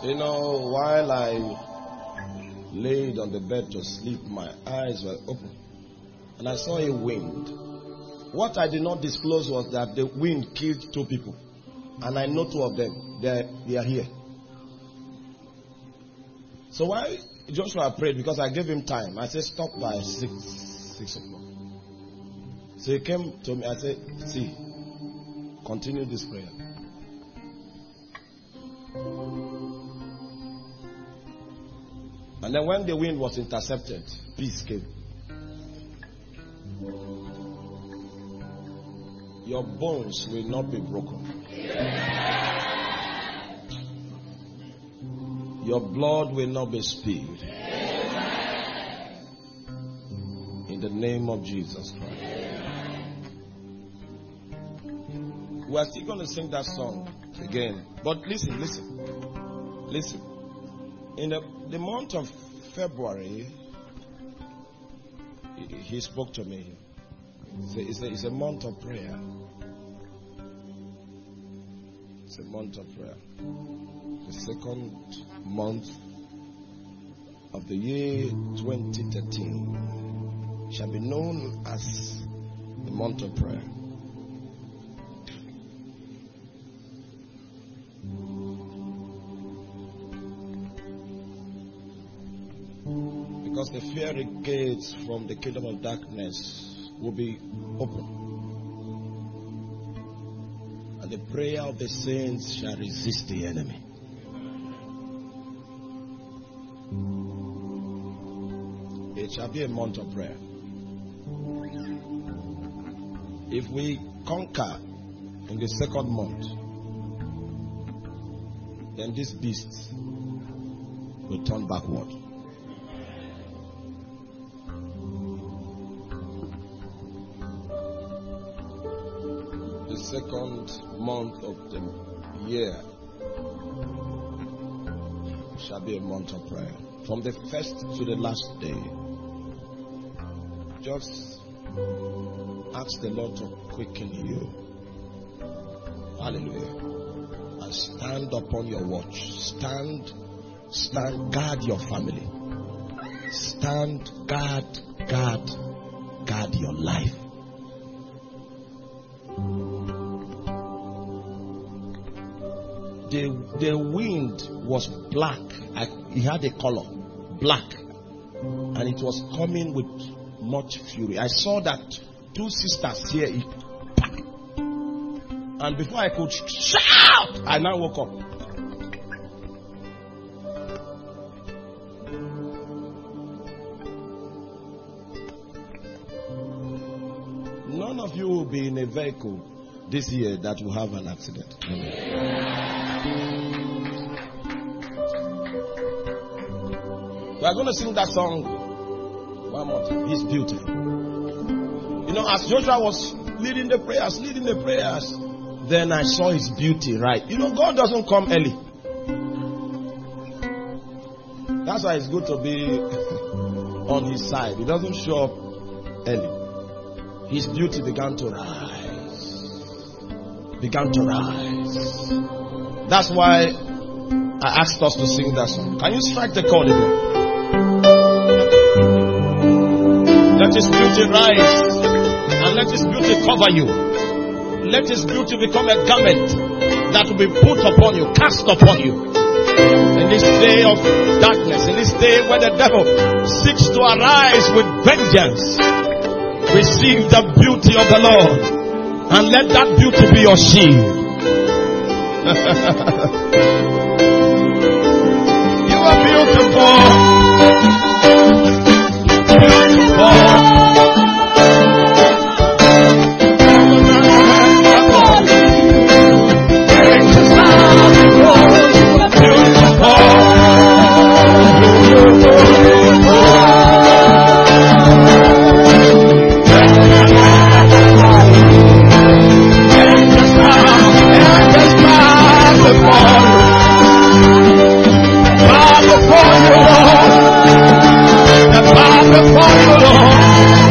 You know, while I laid on the bed to sleep, my eyes were open. And I saw a wind. What I did not disclose was that the wind killed 2 people. And I know 2 of them. They are here. So why Joshua prayed, because I gave him time. I said, stop by 6 o'clock. So he came to me. I said, see, continue this prayer. And then when the wind was intercepted, peace came. Your bones will not be broken. Your blood will not be spilled. In the name of Jesus Christ. We are still going to sing that song again. But listen. In the month of February, he spoke to me. It's a month of prayer. It's a month of prayer. The second month of the year 2013 shall be known as the month of prayer. Because the fiery gates from the kingdom of darkness will be open. And the prayer of the saints shall resist the enemy. It shall be a month of prayer. If we conquer in the second month, then this beast will turn backward. The second month of the year shall be a month of prayer. From the first to the last day, just ask the Lord to quicken you. Hallelujah. And stand upon your watch. Stand, guard your family. Stand, guard your life. The wind was black. It had a color, black, and it was coming with much fury. I saw that 2 sisters here, and before I could shout, I now woke up. None of you will be in a vehicle this year that will have an accident. We are going to sing that song one more time. His beauty. You know, as Joshua was leading the prayers, then I saw his beauty, right? You know, God doesn't come early. That's why it's good to be on his side. He doesn't show up early. His beauty began to rise. That's why I asked us to sing that song. Can you strike the chord again? Let his beauty rise, and let his beauty cover you. Let his beauty become a garment that will be put upon you, cast upon you. In this day of darkness, in this day where the devil seeks to arise with vengeance, receive the beauty of the Lord, and let that beauty be your shield. You are beautiful. Before you, Lord.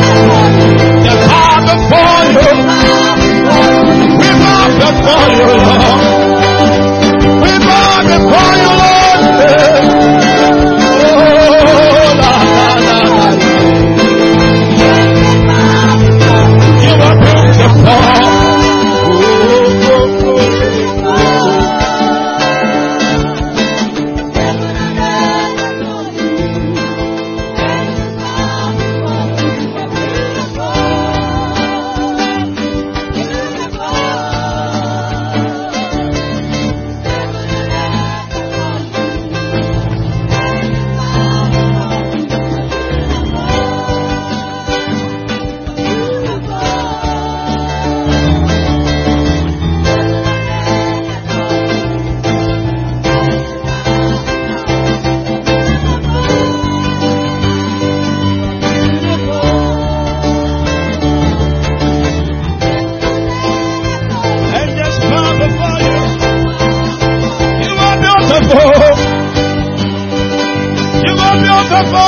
You are beautiful.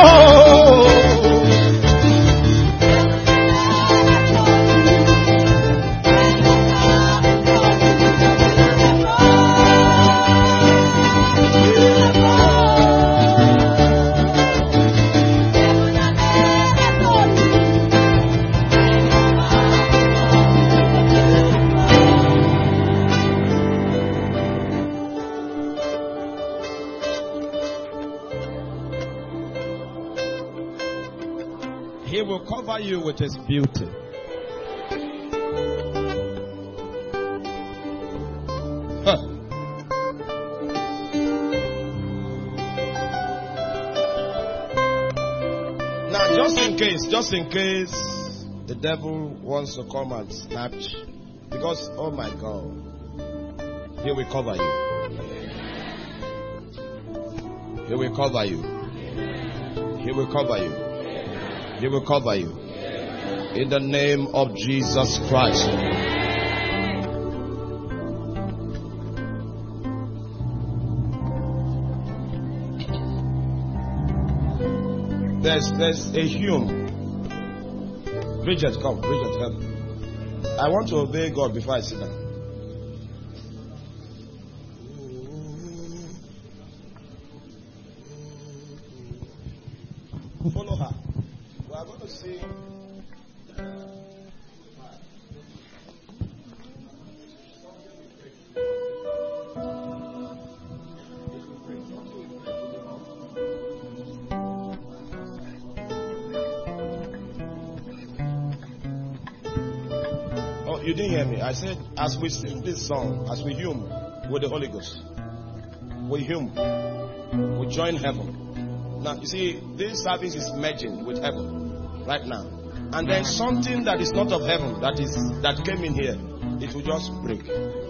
He will cover you with his beauty. Huh. Now, just in case the devil wants to come and snatch, because, oh my God, he will cover you. He will cover you. He will cover you. He will cover you. In the name of Jesus Christ. There's a hymn. Bridget, come. Bridget, help. I want to obey God before I sit down. Follow her. We are going to sing. Oh, you didn't hear me. I said, as we sing this song, as we hymn with the Holy Ghost, we hymn, we join heaven. Now, you see, this service is merging with heaven right now. And there's something that is not of heaven that came in here. It will just break.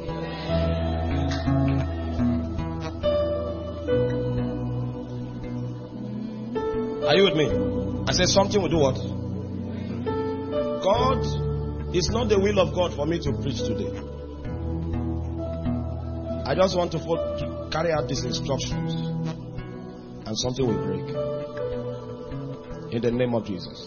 Are you with me? I said something will do what? God, it's not the will of God for me to preach today. I just want to carry out these instructions. And something will break. In the name of Jesus.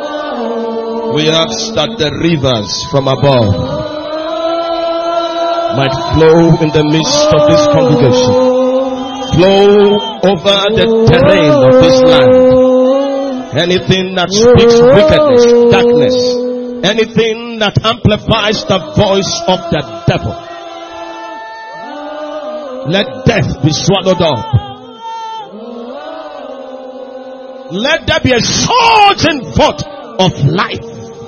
We ask that the rivers from above might flow in the midst of this congregation. Flow over the terrain of this land. Anything that speaks wickedness, darkness, anything that amplifies the voice of the devil, let death be swallowed up. Let there be a surging forth of life.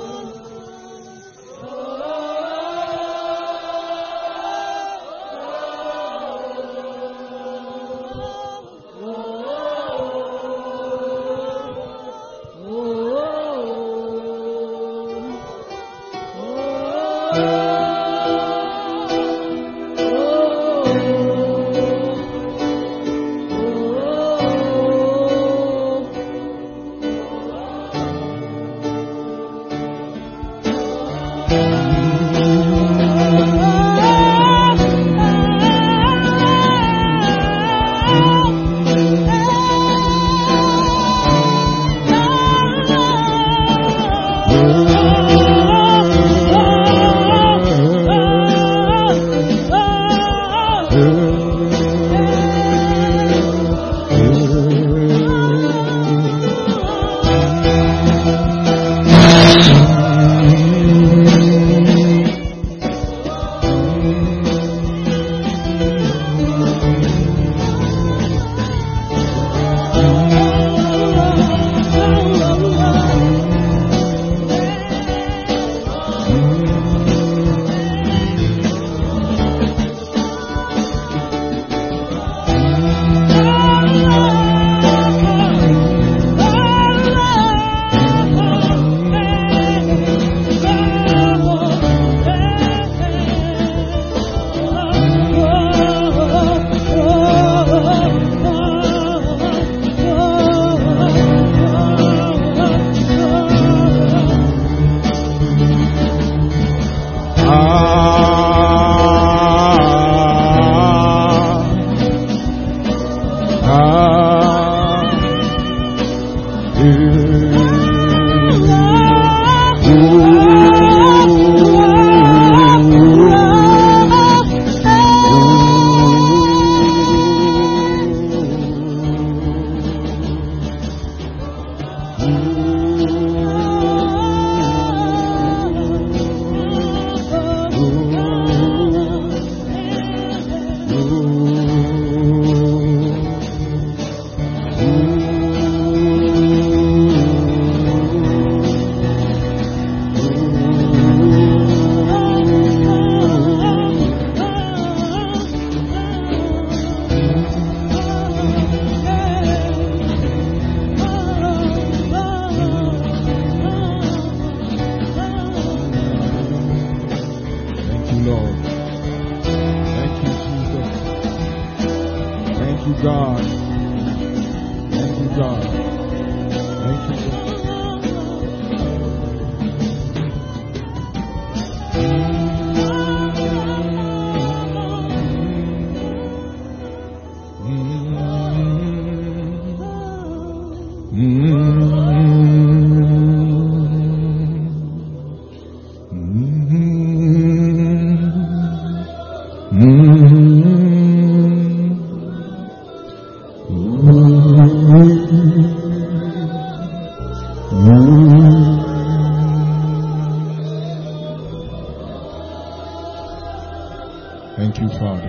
Thank you, Father.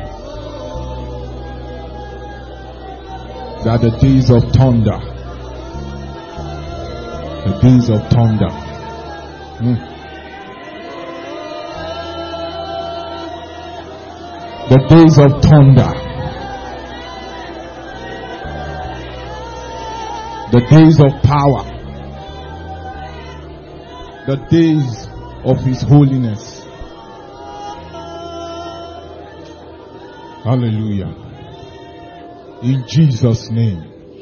That the days of thunder, the days of thunder, the days of thunder, the days of power, the days of His holiness. Hallelujah. In Jesus' name.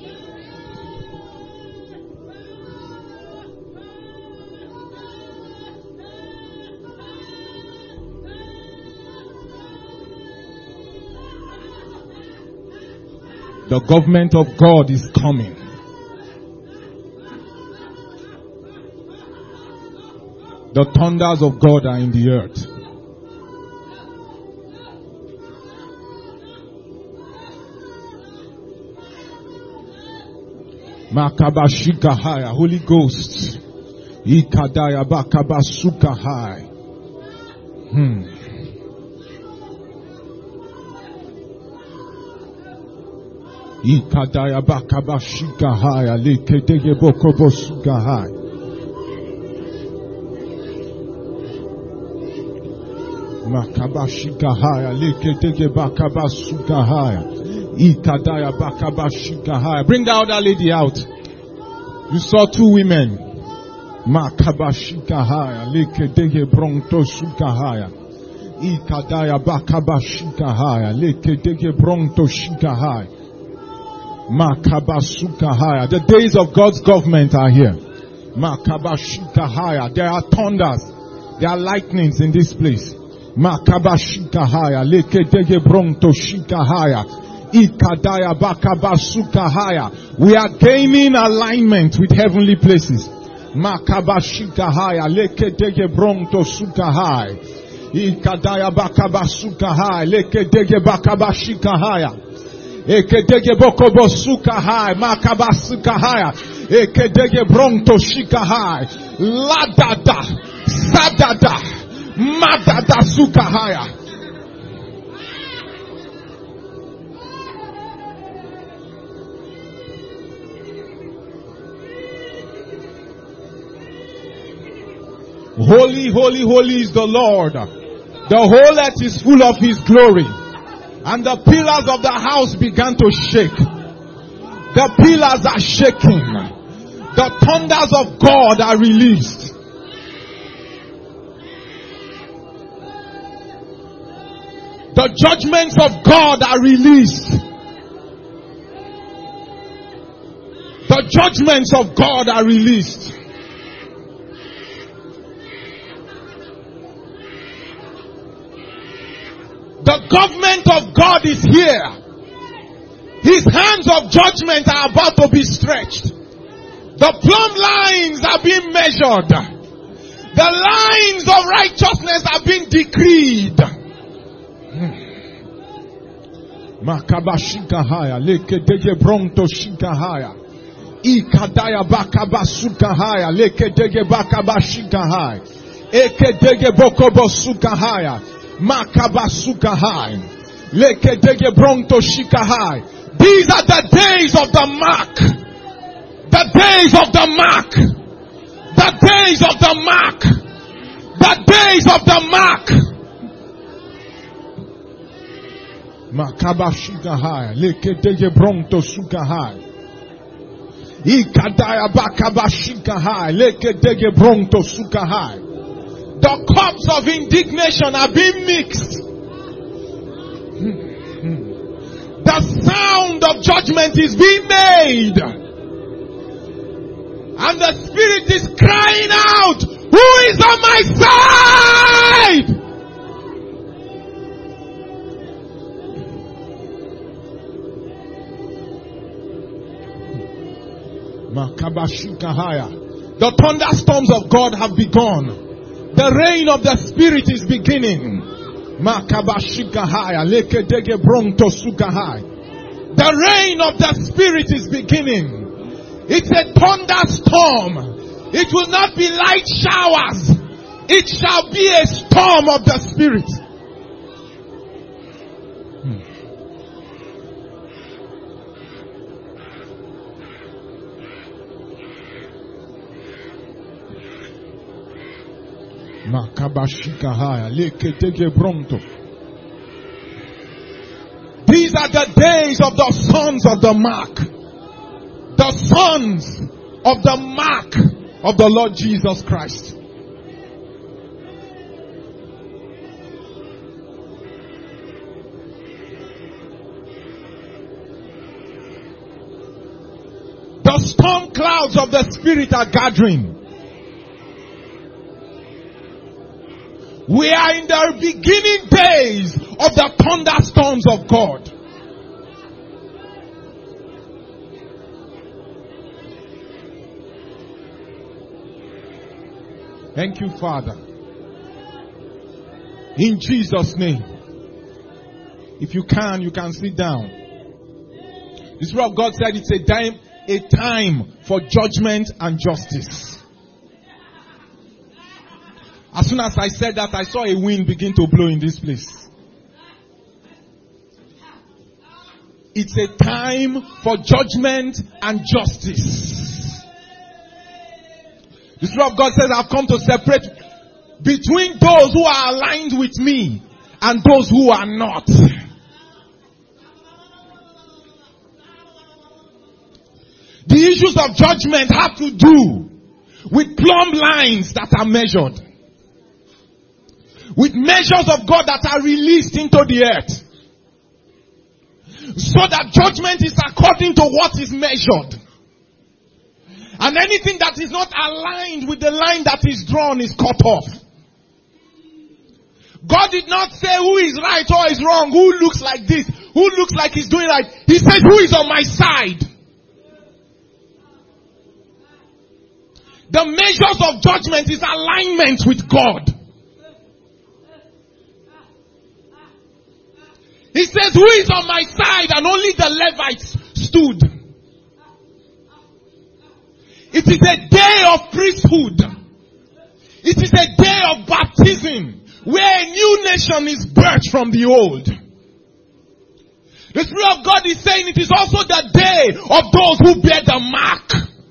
The government of God is coming. The thunders of God are in the earth. Makabashikahaya, Holy Ghost. Ikadaya bakabasukahai. Ikadaya bakabashikahaya, lekedege bokobosukahai. Makabashikahaya, lekedege bakabasukahaya. Ikadaya bakabashikahaya. Bring the other lady out. You saw two women. Makabashikahaya, lekedege bronto sukahaya. Ikadaya bakabashikahaya, lekedege bronto shikahaya. Makabasukahaya. The days of God's government are here. Makabashikahaya. There are thunders. There are lightnings in this place. Makabashikahaya, lekedege bronto shikahaya. Ikadaya bakabasukahaya. We are gaining alignment with heavenly places. Makabashikahaya, lekedege bronto sukahaya. Ikadaya bakabasukahaya, lekedege bakabashikahaya. Ekedege bokobosukahaya, makabasukahaya. Ekedege bronto shikahaya. Ladada, sadada, madada sukahaya. Holy, holy, holy is the Lord. The whole earth is full of His glory. And the pillars of the house began to shake. The pillars are shaking. The thunders of God are released. The judgments of God are released. The judgments of God are released. The government of God is here. His hands of judgment are about to be stretched. The plumb lines are being measured. The lines of righteousness are being decreed. Makabashikahaya, lekedege bronto shikahaya. Ikadaya bakabasukahaya, lekedege bakabashikahaya. Ekedege bokobosukahaya. Makabasukahai, lekedege bronto shikahai. These are the days of the mark. The days of the mark. The days of the mark. The days of the mark. Makabashikahai, lekedege bronto sukahai. Ikadaya bakabashikahai, lekedege bronto sukahai. The cups of indignation are being mixed. The sound of judgment is being made. And the Spirit is crying out, who is on my side? Makabashikahaya. The thunderstorms of God have begun. The reign of the Spirit is beginning. Makabashikahaya, lekedege bronto sukahai. The reign of the Spirit is beginning. It's a thunderstorm. It will not be light showers. It shall be a storm of the Spirit. Makabashikahaya, lekedege bronto. These are the days of the sons of the mark. The sons of the mark of the Lord Jesus Christ. The storm clouds of the Spirit are gathering. We are in the beginning days of the thunderstorms of God. Thank you, Father. In Jesus' name. If you can sit down. The Spirit of God said it's a time a time for judgment and justice. As soon as I said that, I saw a wind begin to blow in this place. It's a time for judgment and justice. The Spirit of God says, I've come to separate between those who are aligned with me and those who are not. The issues of judgment have to do with plumb lines that are measured. With measures of God that are released into the earth. So that judgment is according to what is measured. And anything that is not aligned with the line that is drawn is cut off. God did not say who is right or is wrong, who looks like this, who looks like he's doing right. He said who is on my side. The measures of judgment is alignment with God. He says, who is on my side? And only the Levites stood. It is a day of priesthood. It is a day of baptism where a new nation is birthed from the old. The Spirit of God is saying it is also the day of those who bear the mark.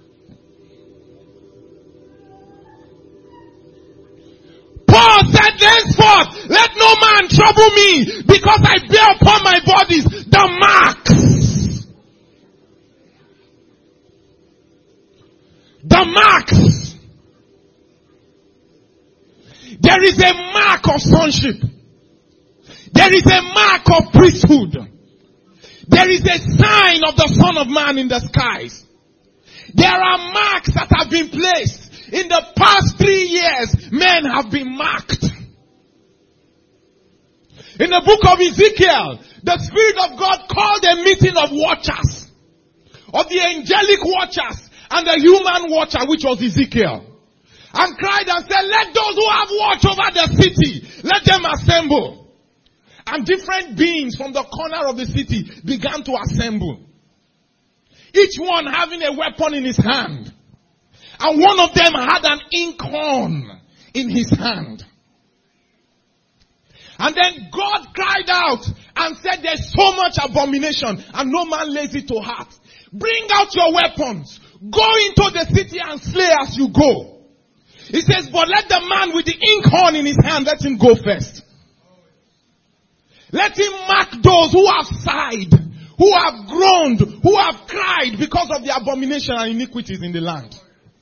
Paul said, henceforth, let no man trouble me, because I bear upon my bodies the marks. The marks. There is a mark of sonship. There is a mark of priesthood. There is a sign of the Son of Man in the skies. There are marks that have been placed. In the past 3 years, men have been marked. In the book of Ezekiel, the Spirit of God called a meeting of watchers. Of the angelic watchers and the human watcher, which was Ezekiel. And cried and said, let those who have watch over the city, let them assemble. And different beings from the corner of the city began to assemble. Each one having a weapon in his hand. And one of them had an inkhorn in his hand. And then God cried out and said, there's so much abomination and no man lays it to heart. Bring out your weapons. Go into the city and slay as you go. He says, but let the man with the inkhorn in his hand, let him go first. Let him mark those who have sighed, who have groaned, who have cried because of the abomination and iniquities in the land.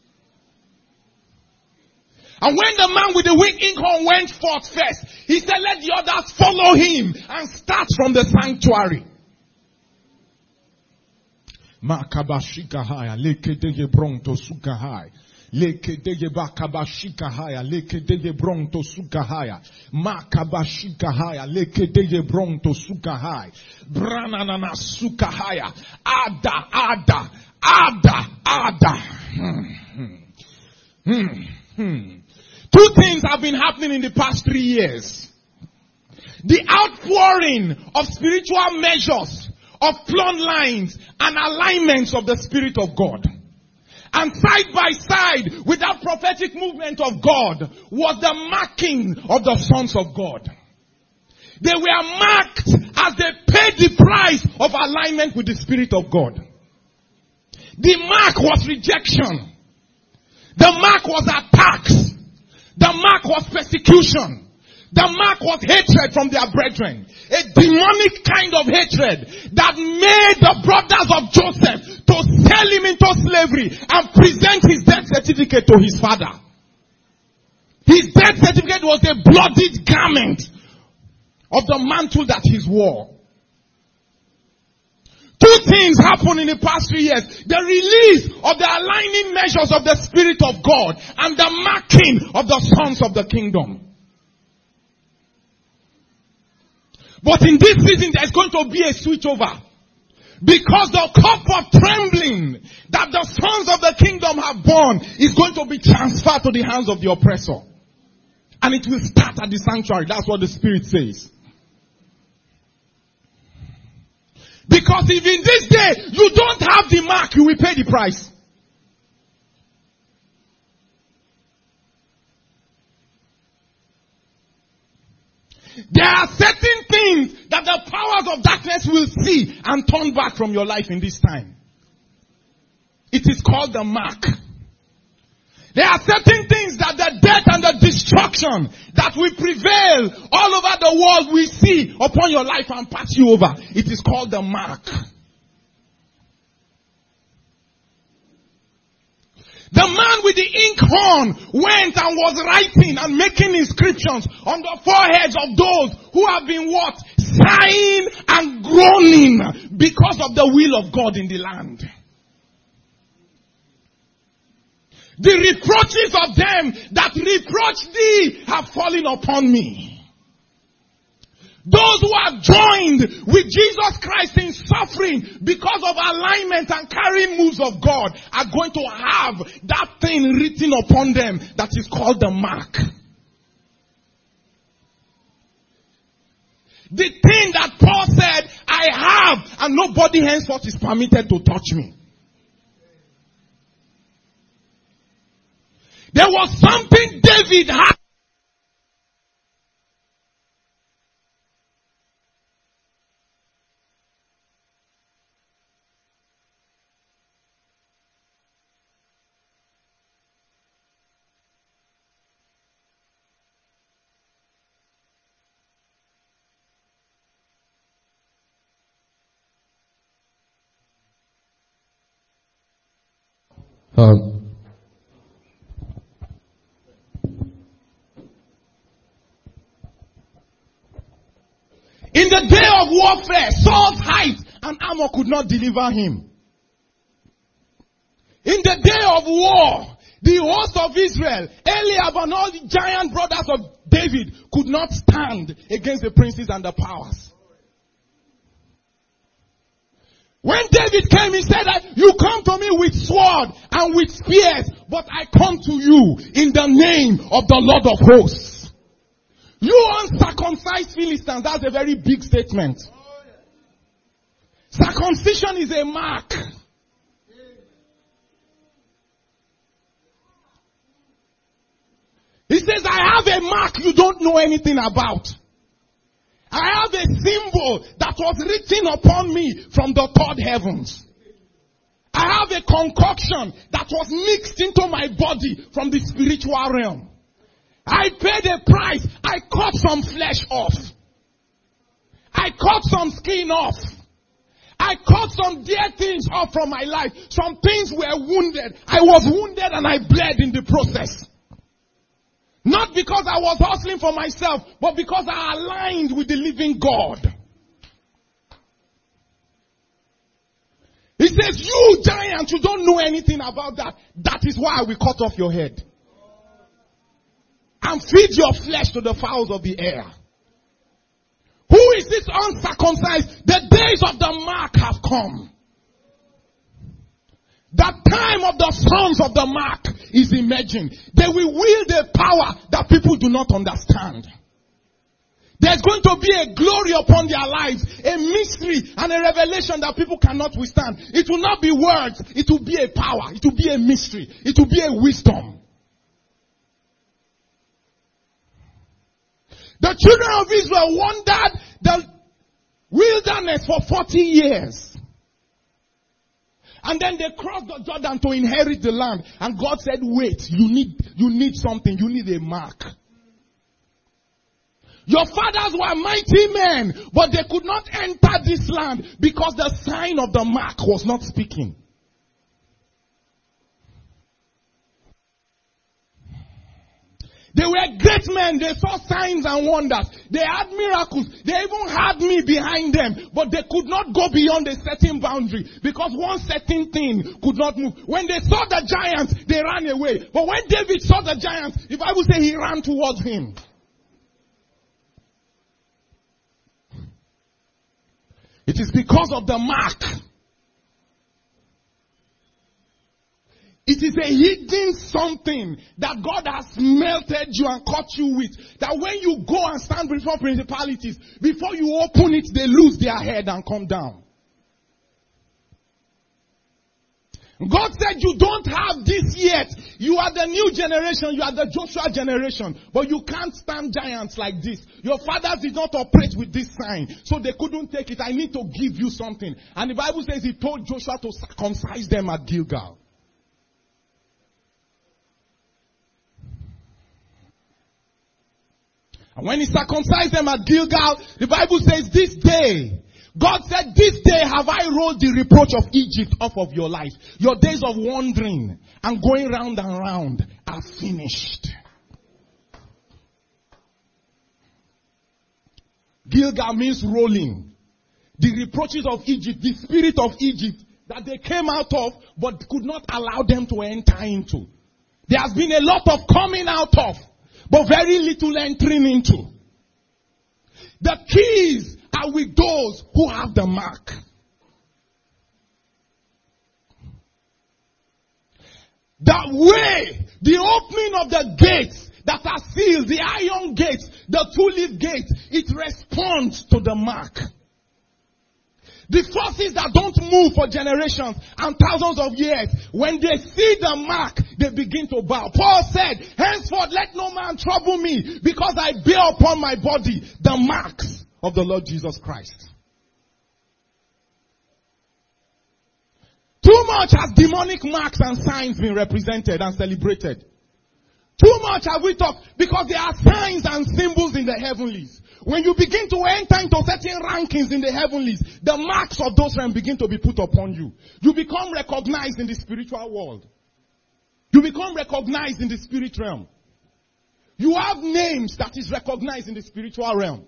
And when the man with the weak inkhorn went forth first, he said, let the others follow him and start from the sanctuary. Makabashikahaya, lekedeye bronto sukahaya. Lekedeye bakabashikahaya, lekedeye bronto sukahaya. Makabashikahaya, lekedeye bronto sukahaya. Brananana sukahaya. Ada. Two things have been happening in the past 3 years. The outpouring of spiritual measures, of plumb lines and alignments of the Spirit of God. And side by side with that prophetic movement of God was the marking of the sons of God. They were marked as they paid the price of alignment with the Spirit of God. The mark was rejection. The mark was attacks. The mark was persecution. The mark was hatred from their brethren. A demonic kind of hatred that made the brothers of Joseph to sell him into slavery and present his death certificate to his father. His death certificate was a bloodied garment of the mantle that he wore. Two things happened in the past 3 years. The release of the aligning measures of the Spirit of God and the marking of the sons of the kingdom. But in this season, there's going to be a switchover. Because the cup of trembling that the sons of the kingdom have borne is going to be transferred to the hands of the oppressor. And it will start at the sanctuary. That's what the Spirit says. Because if in this day you don't have the mark, you will pay the price. There are certain things that the powers of darkness will see and turn back from your life in this time. It is called the mark. There are certain things that the death and the destruction that will prevail all over the world will see upon your life and pass you over. It is called the mark. The man with the inkhorn went and was writing and making inscriptions on the foreheads of those who have been what? Sighing and groaning because of the will of God in the land. The reproaches of them that reproach thee have fallen upon me. Those who have joined with Jesus Christ in suffering because of alignment and carrying moves of God are going to have that thing written upon them that is called the mark. The thing that Paul said, I have, and nobody henceforth is permitted to touch me. There was something David had. In the day of warfare, Saul's height and armor could not deliver him. In the day of war, the host of Israel, Eliab and all the giant brothers of David could not stand against the princes and the powers. When David came, he said that you come to me with sword and with spears, but I come to you in the name of the Lord of hosts. You uncircumcised Philistines, that's a very big statement. Circumcision is a mark. He says, I have a mark you don't know anything about. I have a symbol that was written upon me from the third heavens. I have a concoction that was mixed into my body from the spiritual realm. I paid a price. I cut some flesh off. I cut some skin off. I cut some dear things off from my life. Some things were wounded. I was wounded and I bled in the process. Not because I was hustling for myself, but because I aligned with the living God. He says, you giant, you don't know anything about that. That is why we cut off your head. And feed your flesh to the fowls of the air. Who is this uncircumcised? The days of the mark have come. The time of the sons of the mark is emerging. They will wield a power that people do not understand. There's going to be a glory upon their lives, a mystery and a revelation that people cannot withstand. It will not be words, it will be a power, it will be a mystery, it will be a wisdom. The children of Israel wandered the wilderness for 40 years. And then they crossed the Jordan to inherit the land. And God said, wait, you need something. You need a mark. Your fathers were mighty men, but they could not enter this land because the sign of the mark was not speaking. They were great men. They saw signs and wonders. They had miracles. They even had me behind them. But they could not go beyond a certain boundary because one certain thing could not move. When they saw the giants, they ran away. But when David saw the giants, the Bible says he ran towards him. It is because of the mark. It is a hidden something that God has melted you and cut you with. That when you go and stand before principalities, before you open it, they lose their head and come down. God said you don't have this yet. You are the new generation. You are the Joshua generation. But you can't stand giants like this. Your fathers did not operate with this sign. So they couldn't take it. I need to give you something. And the Bible says he told Joshua to circumcise them at Gilgal. And when he circumcised them at Gilgal, the Bible says this day, God said, this day have I rolled the reproach of Egypt off of your life. Your days of wandering and going round and round are finished. Gilgal means rolling. The reproaches of Egypt, the spirit of Egypt that they came out of but could not allow them to enter into. There has been a lot of coming out of, but very little entering into. The keys are with those who have the mark. The way, the opening of the gates that are sealed, the iron gates, the two-leaf gates, it responds to the mark. The forces that don't move for generations and thousands of years, when they see the mark, they begin to bow. Paul said, henceforth let no man trouble me, because I bear upon my body the marks of the Lord Jesus Christ. Too much has demonic marks and signs been represented and celebrated. Too much have we talked, because there are signs and symbols in the heavenlies. When you begin to enter into certain rankings in the heavenlies, the marks of those realms begin to be put upon you. You become recognized in the spiritual world. You become recognized in the spirit realm. You have names that is recognized in the spiritual realm.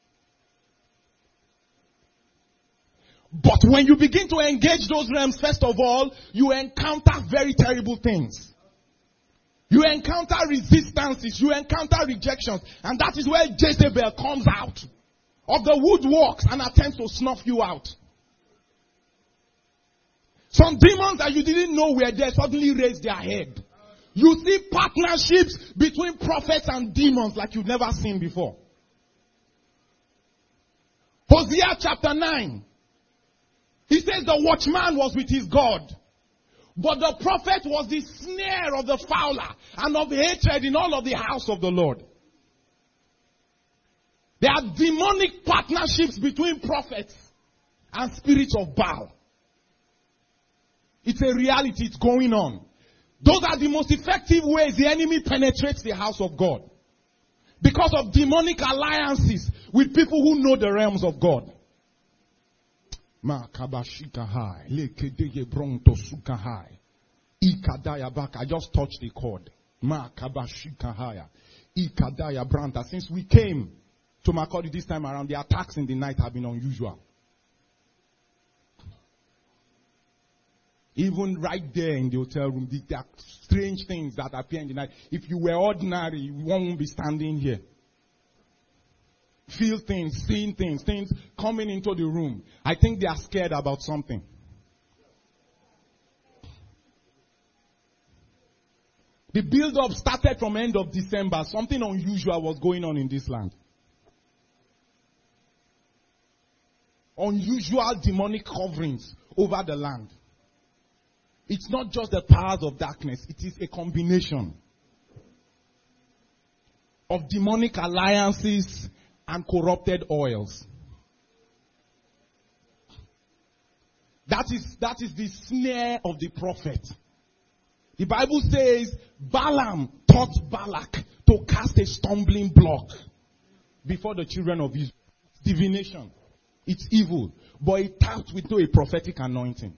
But when you begin to engage those realms, first of all, you encounter very terrible things. You encounter resistances. You encounter rejections. And that is where Jezebel comes out of the woodworks and attempts to snuff you out. Some demons that you didn't know were there suddenly raise their head. You see partnerships between prophets and demons like you've never seen before. Hosea chapter 9. He says the watchman was with his God. But the prophet was the snare of the fowler and of hatred in all of the house of the Lord. There are demonic partnerships between prophets and spirits of Baal. It's a reality, it's going on. Those are the most effective ways the enemy penetrates the house of God. Because of demonic alliances with people who know the realms of God. I just touched the chord. Since we came to Makurdi this time around, the attacks in the night have been unusual. Even right there in the hotel room, there are strange things that appear in the night. If you were ordinary, one won't be standing here. Feel things, seeing things coming into the room. I think they are scared about something. The build-up started from end of December. Something unusual was going on in this land. Unusual demonic coverings over the land. It's not just the powers of darkness. It is a combination of demonic alliances and corrupted oils. That is the snare of the prophet. The Bible says Balaam taught Balak to cast a stumbling block before the children of Israel. Divination. It's evil. But it tapped with a prophetic anointing.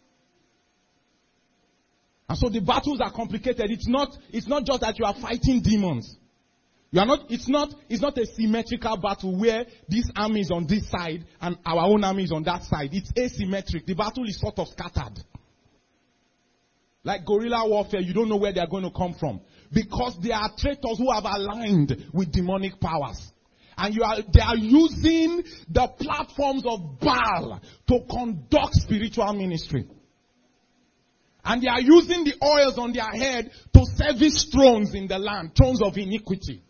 And so the battles are complicated. It's not just that you are fighting demons. It's not a symmetrical battle where this army is on this side and our own army is on that side. It's asymmetric. The battle is sort of scattered. Like guerrilla warfare, you don't know where they are going to come from. Because they are traitors who have aligned with demonic powers. And they are using the platforms of Baal to conduct spiritual ministry. And they are using the oils on their head to service thrones in the land, thrones of iniquity.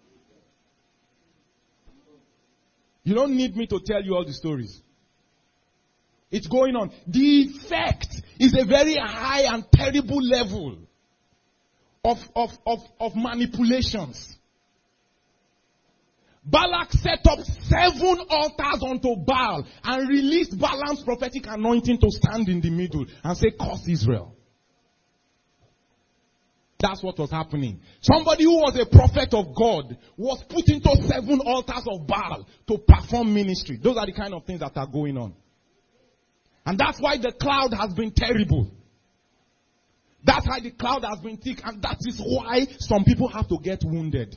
You don't need me to tell you all the stories. It's going on. The effect is a very high and terrible level of manipulations. Balak set up 7 altars unto Baal and released Balaam's prophetic anointing to stand in the middle and say, curse Israel. That's what was happening. Somebody who was a prophet of God was put into 7 altars of Baal to perform ministry. Those are the kind of things that are going on. And that's why the cloud has been terrible. That's why the cloud has been thick. And that is why some people have to get wounded.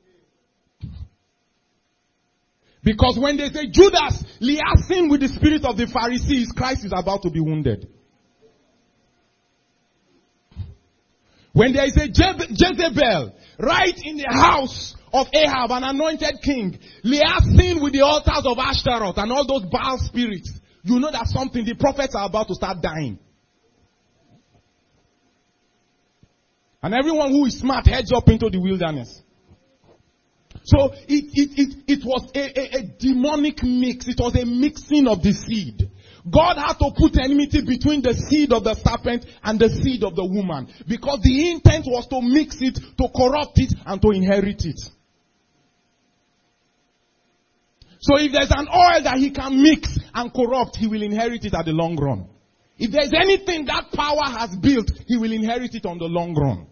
Because when they say Judas liaising with the spirit of the Pharisees, Christ is about to be wounded. When there is a Jezebel right in the house of Ahab, an anointed king, liaising with the altars of Ashtaroth and all those Baal spirits, you know that the prophets are about to start dying. And everyone who is smart heads up into the wilderness. So it was a demonic mix. It was a mixing of the seed. God had to put enmity between the seed of the serpent and the seed of the woman. Because the intent was to mix it, to corrupt it, and to inherit it. So if there's an oil that he can mix and corrupt, he will inherit it at the long run. If there's anything that power has built, he will inherit it on the long run.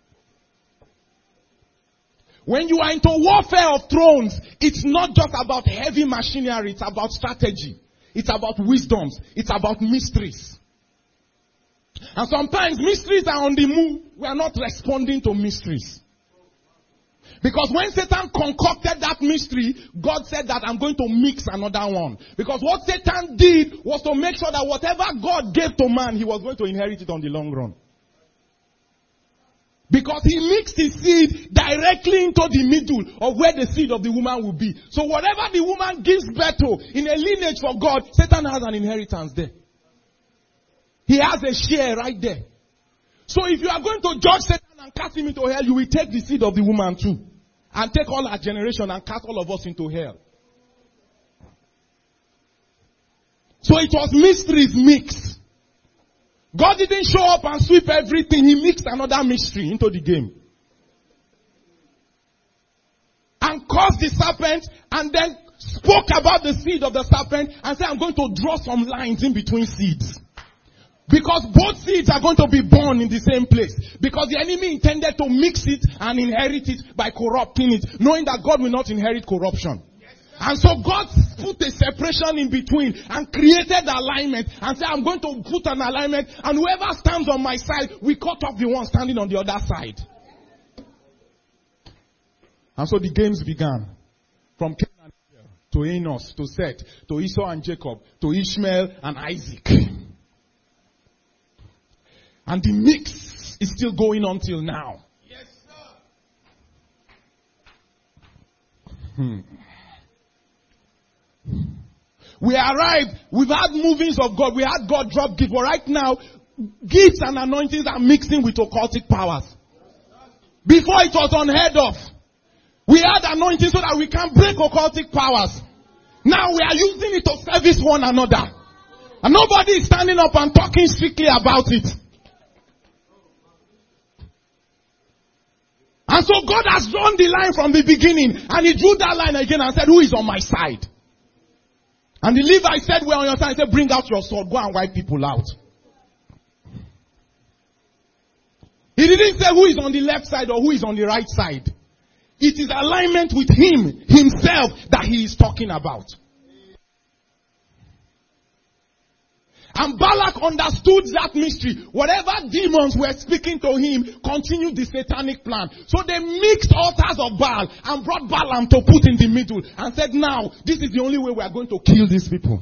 When you are into warfare of thrones, it's not just about heavy machinery, it's about strategy. It's about wisdoms. It's about mysteries. And sometimes mysteries are on the move. We are not responding to mysteries. Because when Satan concocted that mystery, God said that I'm going to mix another one. Because what Satan did was to make sure that whatever God gave to man, he was going to inherit it on the long run. Because he mixed his seed directly into the middle of where the seed of the woman will be. So whatever the woman gives birth to in a lineage for God, Satan has an inheritance there. He has a share right there. So if you are going to judge Satan and cast him into hell, you will take the seed of the woman too. And take all our generation and cast all of us into hell. So it was mysteries mixed. God didn't show up and sweep everything. He mixed another mystery into the game. And caused the serpent and then spoke about the seed of the serpent and said, I'm going to draw some lines in between seeds. Because both seeds are going to be born in the same place. Because the enemy intended to mix it and inherit it by corrupting it, knowing that God will not inherit corruption. And so God put a separation in between and created alignment and said, I'm going to put an alignment and whoever stands on my side, we cut off the one standing on the other side. And so the games began. From Cain and Abel, to Enos, to Seth, to Esau and Jacob, to Ishmael and Isaac. And the mix is still going on till now. Yes, sir. We arrived, we've had movings of God, we had God drop gifts, but right now, gifts and anointings are mixing with occultic powers. Before it was unheard of. We had anointing so that we can break occultic powers. Now we are using it to service one another. And nobody is standing up and talking strictly about it. And so God has drawn the line from the beginning, and he drew that line again and said, who is on my side? And the Levite said, we're on your side. He said, bring out your sword. Go and wipe people out. He didn't say who is on the left side or who is on the right side. It is alignment with him, himself, that he is talking about. And Balak understood that mystery. Whatever demons were speaking to him continued the satanic plan. So they mixed altars of Baal and brought Balaam to put in the middle and said, now, this is the only way we are going to kill these people.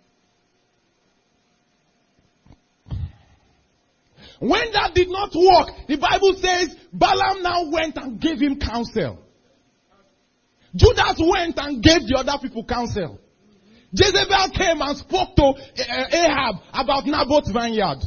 When that did not work, the Bible says Balaam now went and gave him counsel. Judas went and gave the other people counsel. Jezebel came and spoke to Ahab about Naboth's vineyard.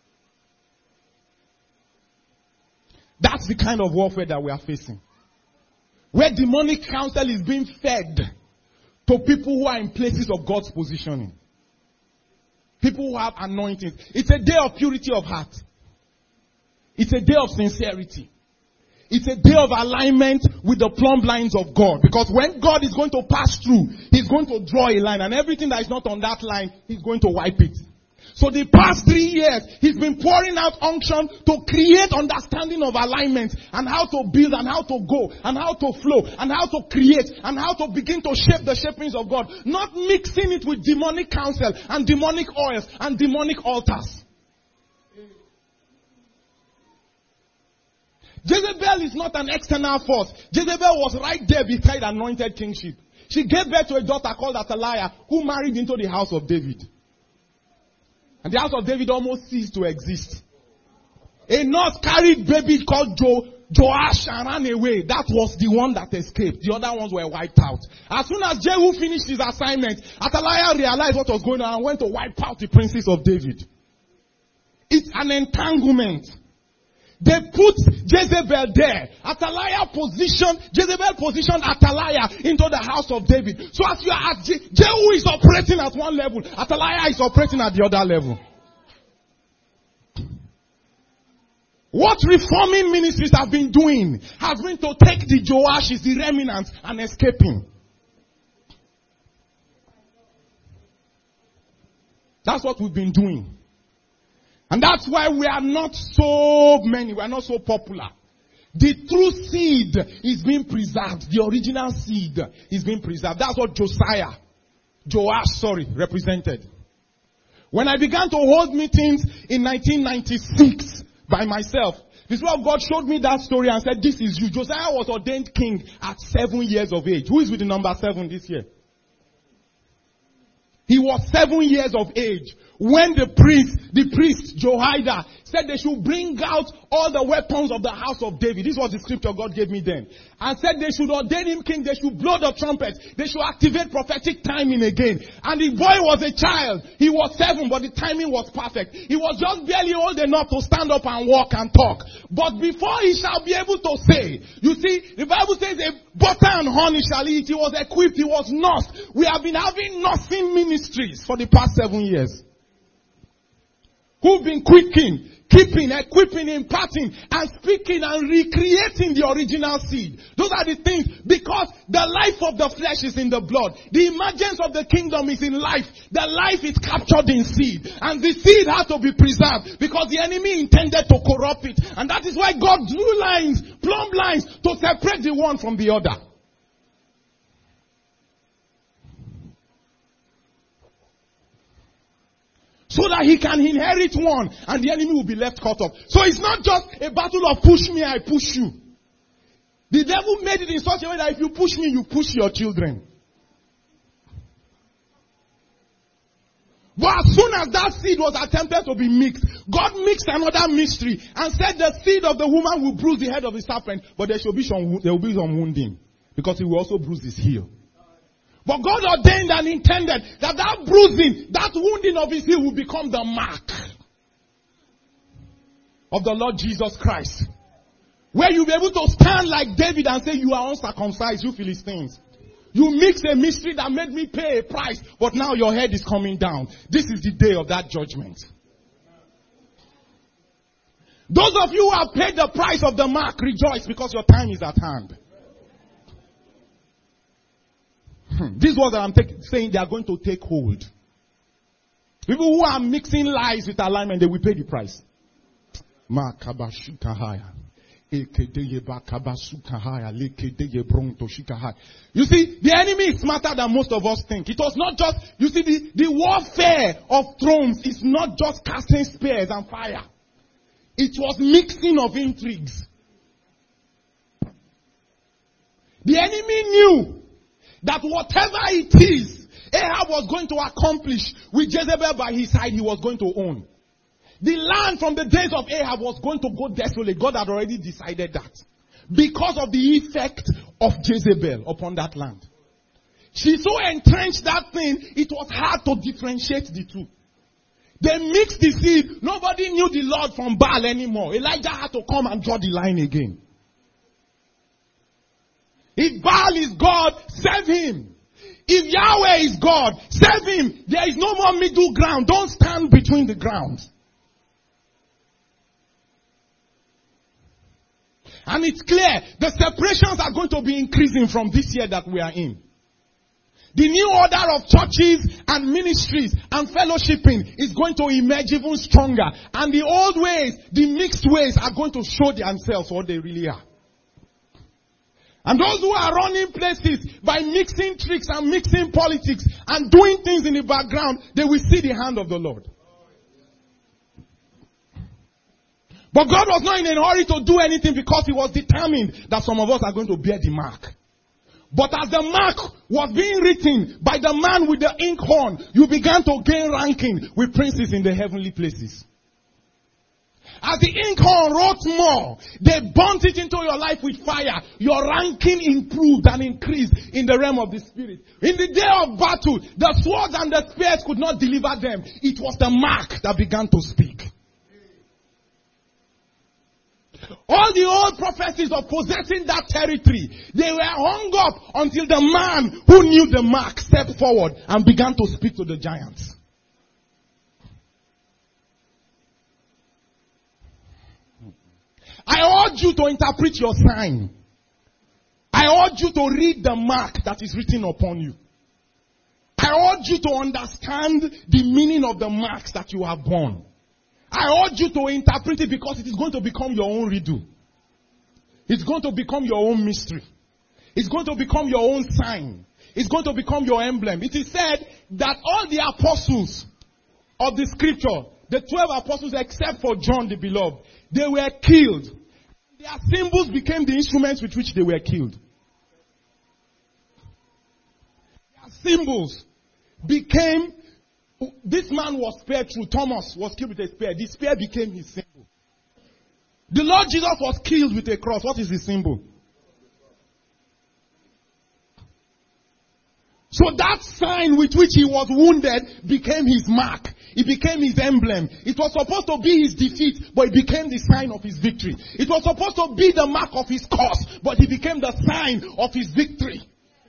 That's the kind of warfare that we are facing. Where demonic counsel is being fed to people who are in places of God's positioning. People who have anointings. It's a day of purity of heart. It's a day of sincerity. It's a day of alignment with the plumb lines of God. Because when God is going to pass through, He's going to draw a line. And everything that is not on that line, He's going to wipe it. So the past 3 years, He's been pouring out unction to create understanding of alignment and how to build and how to go and how to flow and how to create and how to begin to shape the shapings of God. Not mixing it with demonic counsel and demonic oils and demonic altars. Jezebel is not an external force. Jezebel was right there beside anointed kingship. She gave birth to a daughter called Athaliah who married into the house of David. And the house of David almost ceased to exist. A nurse carried baby called Joash and ran away. That was the one that escaped. The other ones were wiped out. As soon as Jehu finished his assignment, Athaliah realized what was going on and went to wipe out the princes of David. It's an entanglement. They put Jezebel there. Jezebel positioned Athaliah into the house of David. So as you are, Jehu is operating at one level, Athaliah is operating at the other level. What reforming ministries have been doing has been to take the Joashes, the remnants, and escaping. That's what we've been doing. And that's why we are not so many, we are not so popular. The true seed is being preserved. The original seed is being preserved. That's what Joash represented. When I began to hold meetings in 1996 by myself, this is what God showed me that story and said, this is you. Josiah was ordained king at 7 years of age. Who is with the number 7 this year? He was 7 years of age when the priest Jehoiada said they should bring out all the weapons of the house of David. This was the scripture God gave me then. And said they should ordain him king, they should blow the trumpet, they should activate prophetic timing again. And the boy was a child. He was 7, but the timing was perfect. He was just barely old enough to stand up and walk and talk. But before he shall be able to say, you see, the Bible says a butter and honey shall eat. He was equipped, he was nursed. We have been having nursing ministries for the past 7 years. Who've been quickening, keeping, equipping, imparting, and speaking and recreating the original seed. Those are the things, because the life of the flesh is in the blood. The emergence of the kingdom is in life. The life is captured in seed. And the seed had to be preserved because the enemy intended to corrupt it. And that is why God drew lines, plumb lines, to separate the one from the other. So that he can inherit one and the enemy will be left cut off. So it's not just a battle of push me, I push you. The devil made it in such a way that if you push me, you push your children. But as soon as that seed was attempted to be mixed, God mixed another mystery and said the seed of the woman will bruise the head of the serpent, but there will be some wounding because he will also bruise his heel. But God ordained and intended that bruising, that wounding of his heel will become the mark of the Lord Jesus Christ. Where you'll be able to stand like David and say, you are uncircumcised, you Philistines. You mix a mystery that made me pay a price, but now your head is coming down. This is the day of that judgment. Those of you who have paid the price of the mark, rejoice because your time is at hand. This is what I'm saying, they are going to take hold. People who are mixing lies with alignment, they will pay the price. You see, the enemy is smarter than most of us think. It was not just, you see, the warfare of thrones is not just casting spears and fire. It was mixing of intrigues. The enemy knew that whatever it is Ahab was going to accomplish with Jezebel by his side, he was going to own. The land from the days of Ahab was going to go desolate. God had already decided that. Because of the effect of Jezebel upon that land. She so entrenched that thing, it was hard to differentiate the two. They mixed the seed. Nobody knew the Lord from Baal anymore. Elijah had to come and draw the line again. If Baal is God, serve him. If Yahweh is God, serve him. There is no more middle ground. Don't stand between the grounds. And it's clear, the separations are going to be increasing from this year that we are in. The new order of churches and ministries and fellowshipping is going to emerge even stronger. And the old ways, the mixed ways are going to show themselves what they really are. And those who are running places by mixing tricks and mixing politics and doing things in the background, they will see the hand of the Lord. But God was not in a hurry to do anything because he was determined that some of us are going to bear the mark. But as the mark was being written by the man with the inkhorn, you began to gain ranking with princes in the heavenly places. As the inkhorn wrote more, they burnt it into your life with fire. Your ranking improved and increased in the realm of the spirit. In the day of battle, the swords and the spears could not deliver them. It was the mark that began to speak. All the old prophecies of possessing that territory, they were hung up until the man who knew the mark stepped forward and began to speak to the giants. I urge you to interpret your sign. I urge you to read the mark that is written upon you. I urge you to understand the meaning of the marks that you have borne. I urge you to interpret it because it is going to become your own riddle. It's going to become your own mystery. It's going to become your own sign. It's going to become your emblem. It is said that all the apostles of the scripture, the 12 apostles except for John the beloved, they were killed. Their symbols became the instruments with which they were killed. Their symbols became, this man was spared through, Thomas was killed with a spear. The spear became his symbol. The Lord Jesus was killed with a cross. What is his symbol? So that sign with which he was wounded became his mark. It became his emblem. It was supposed to be his defeat, but it became the sign of his victory. It was supposed to be the mark of his curse, but it became the sign of his victory.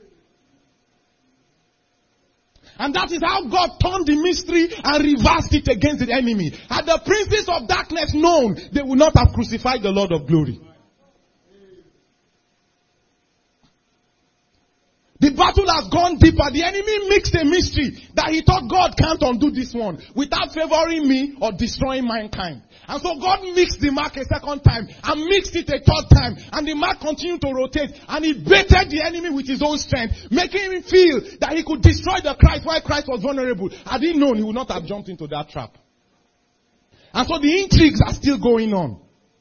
And that is how God turned the mystery and reversed it against the enemy. Had the princes of darkness known, they would not have crucified the Lord of glory. The battle has gone deeper. The enemy mixed a mystery that he thought God can't undo this one without favoring me or destroying mankind. And so God mixed the mark a second time and mixed it a third time. And the mark continued to rotate. And he baited the enemy with his own strength, making him feel that he could destroy the Christ while Christ was vulnerable. Had he known, he would not have jumped into that trap. And so the intrigues are still going on.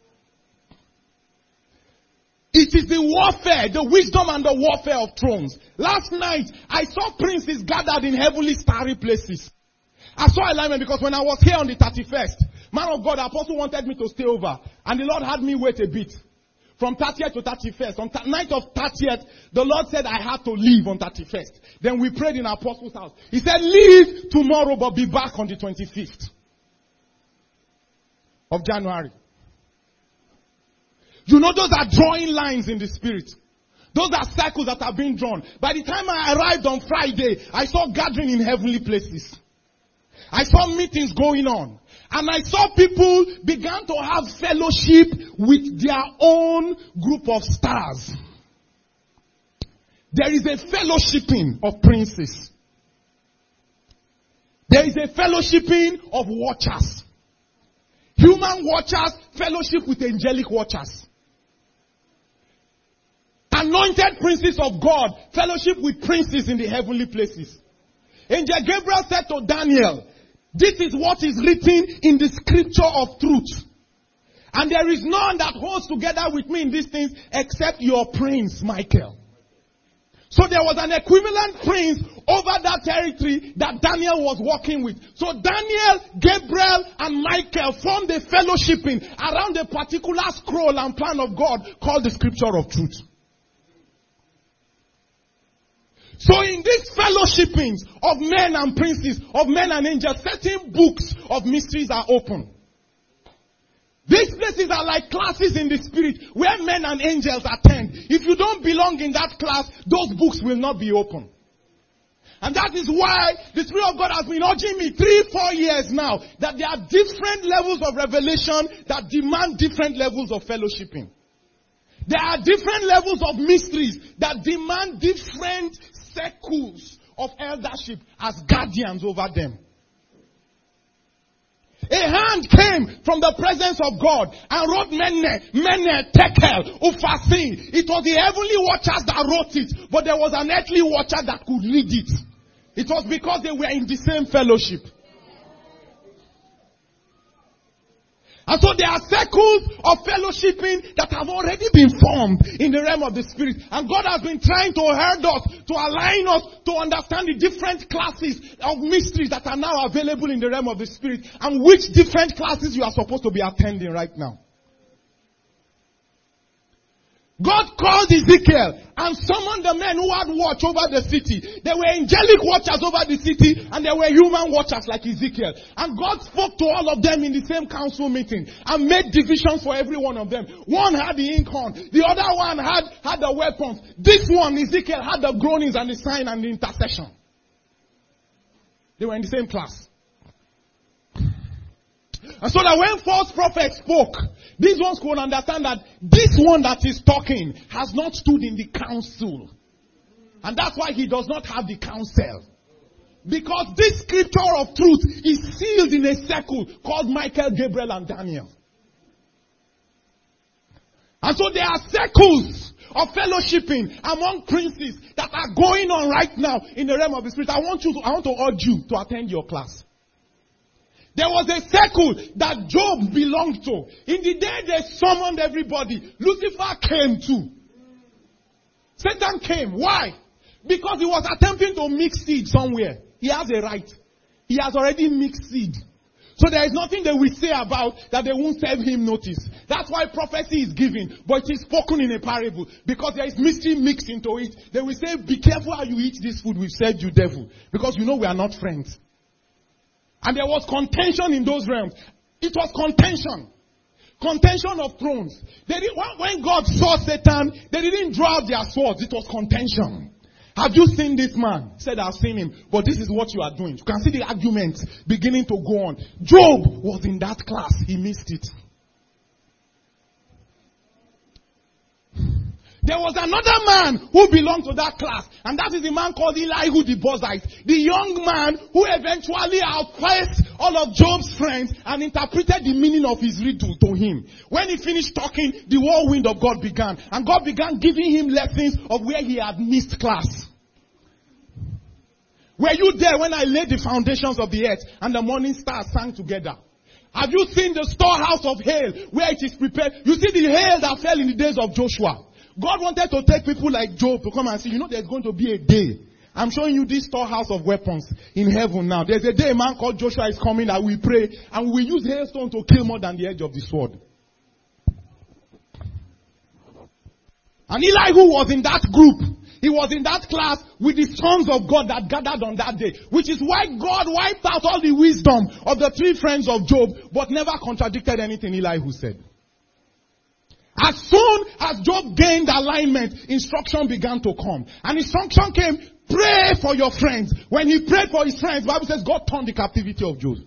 It is the warfare, the wisdom and the warfare of thrones. Last night, I saw princes gathered in heavenly starry places. I saw alignment because when I was here on the 31st, man of God, the apostle wanted me to stay over. And the Lord had me wait a bit. From 30th to 31st. On night of 30th, the Lord said I had to leave on 31st. Then we prayed in our apostle's house. He said, leave tomorrow but be back on the 25th of January. You know, those are drawing lines in the spirit. Those are circles that are being drawn. By the time I arrived on Friday, I saw gathering in heavenly places. I saw meetings going on. And I saw people began to have fellowship with their own group of stars. There is a fellowshipping of princes. There is a fellowshipping of watchers. Human watchers fellowship with angelic watchers. Anointed princes of God fellowship with princes in the heavenly places. Angel Gabriel said to Daniel, this is what is written in the scripture of truth. And there is none that holds together with me in these things except your prince, Michael. So there was an equivalent prince over that territory that Daniel was working with. So Daniel, Gabriel, and Michael formed a fellowshipping around a particular scroll and plan of God called the scripture of truth. So in these fellowshippings of men and princes, of men and angels, certain books of mysteries are open. These places are like classes in the spirit where men and angels attend. If you don't belong in that class, those books will not be open. And that is why the Spirit of God has been urging me 3-4 years now that there are different levels of revelation that demand different levels of fellowshipping. There are different levels of mysteries that demand different circles of eldership as guardians over them. A hand came from the presence of God and wrote Mene, Tekel, Upharsin. It was the heavenly watchers that wrote it, but there was an earthly watcher that could read it. It was because they were in the same fellowship. And so there are circles of fellowshipping that have already been formed in the realm of the Spirit. And God has been trying to herd us, to align us, to understand the different classes of mysteries that are now available in the realm of the Spirit. And which different classes you are supposed to be attending right now. God called Ezekiel and summoned the men who had watch over the city. There were angelic watchers over the city and there were human watchers like Ezekiel. And God spoke to all of them in the same council meeting and made divisions for every one of them. One had the inkhorn. The other one had the weapons. This one, Ezekiel, had the groanings and the sign and the intercession. They were in the same class. And so that when false prophets spoke, these ones could understand that this one that is talking has not stood in the council. And that's why he does not have the counsel. Because this scripture of truth is sealed in a circle called Michael, Gabriel, and Daniel. And so there are circles of fellowshipping among princes that are going on right now in the realm of the Spirit. I want to urge you to attend your class. There was a circle that Job belonged to. In the day they summoned everybody, Lucifer came too. Satan came. Why? Because he was attempting to mix seed somewhere. He has a right. He has already mixed seed. So there is nothing they will say about that they won't serve him notice. That's why prophecy is given, but it is spoken in a parable. Because there is mystery mixed into it. They will say, be careful how you eat this food we've served you, devil. Because you know we are not friends. And there was contention in those realms. It was contention. Contention of thrones. When God saw Satan, they didn't draw out their swords. It was contention. Have you seen this man? He said, I've seen him. But this is what you are doing. You can see the arguments beginning to go on. Job was in that class. He missed it. There was another man who belonged to that class. And that is the man called Elihu the Buzite. The young man who eventually outpaced all of Job's friends and interpreted the meaning of his riddle to him. When he finished talking, the whirlwind of God began. And God began giving him lessons of where he had missed class. Were you there when I laid the foundations of the earth and the morning stars sang together? Have you seen the storehouse of hail where it is prepared? You see the hail that fell in the days of Joshua. God wanted to take people like Job to come and say, there's going to be a day. I'm showing you this storehouse of weapons in heaven now. There's a day a man called Joshua is coming that we pray and we use hailstone to kill more than the edge of the sword. And Elihu was in that group. He was in that class with the sons of God that gathered on that day. Which is why God wiped out all the wisdom of the three friends of Job, but never contradicted anything Elihu said. As soon as Job gained alignment, instruction began to come. And instruction came, pray for your friends. When he prayed for his friends, the Bible says God turned the captivity of Job.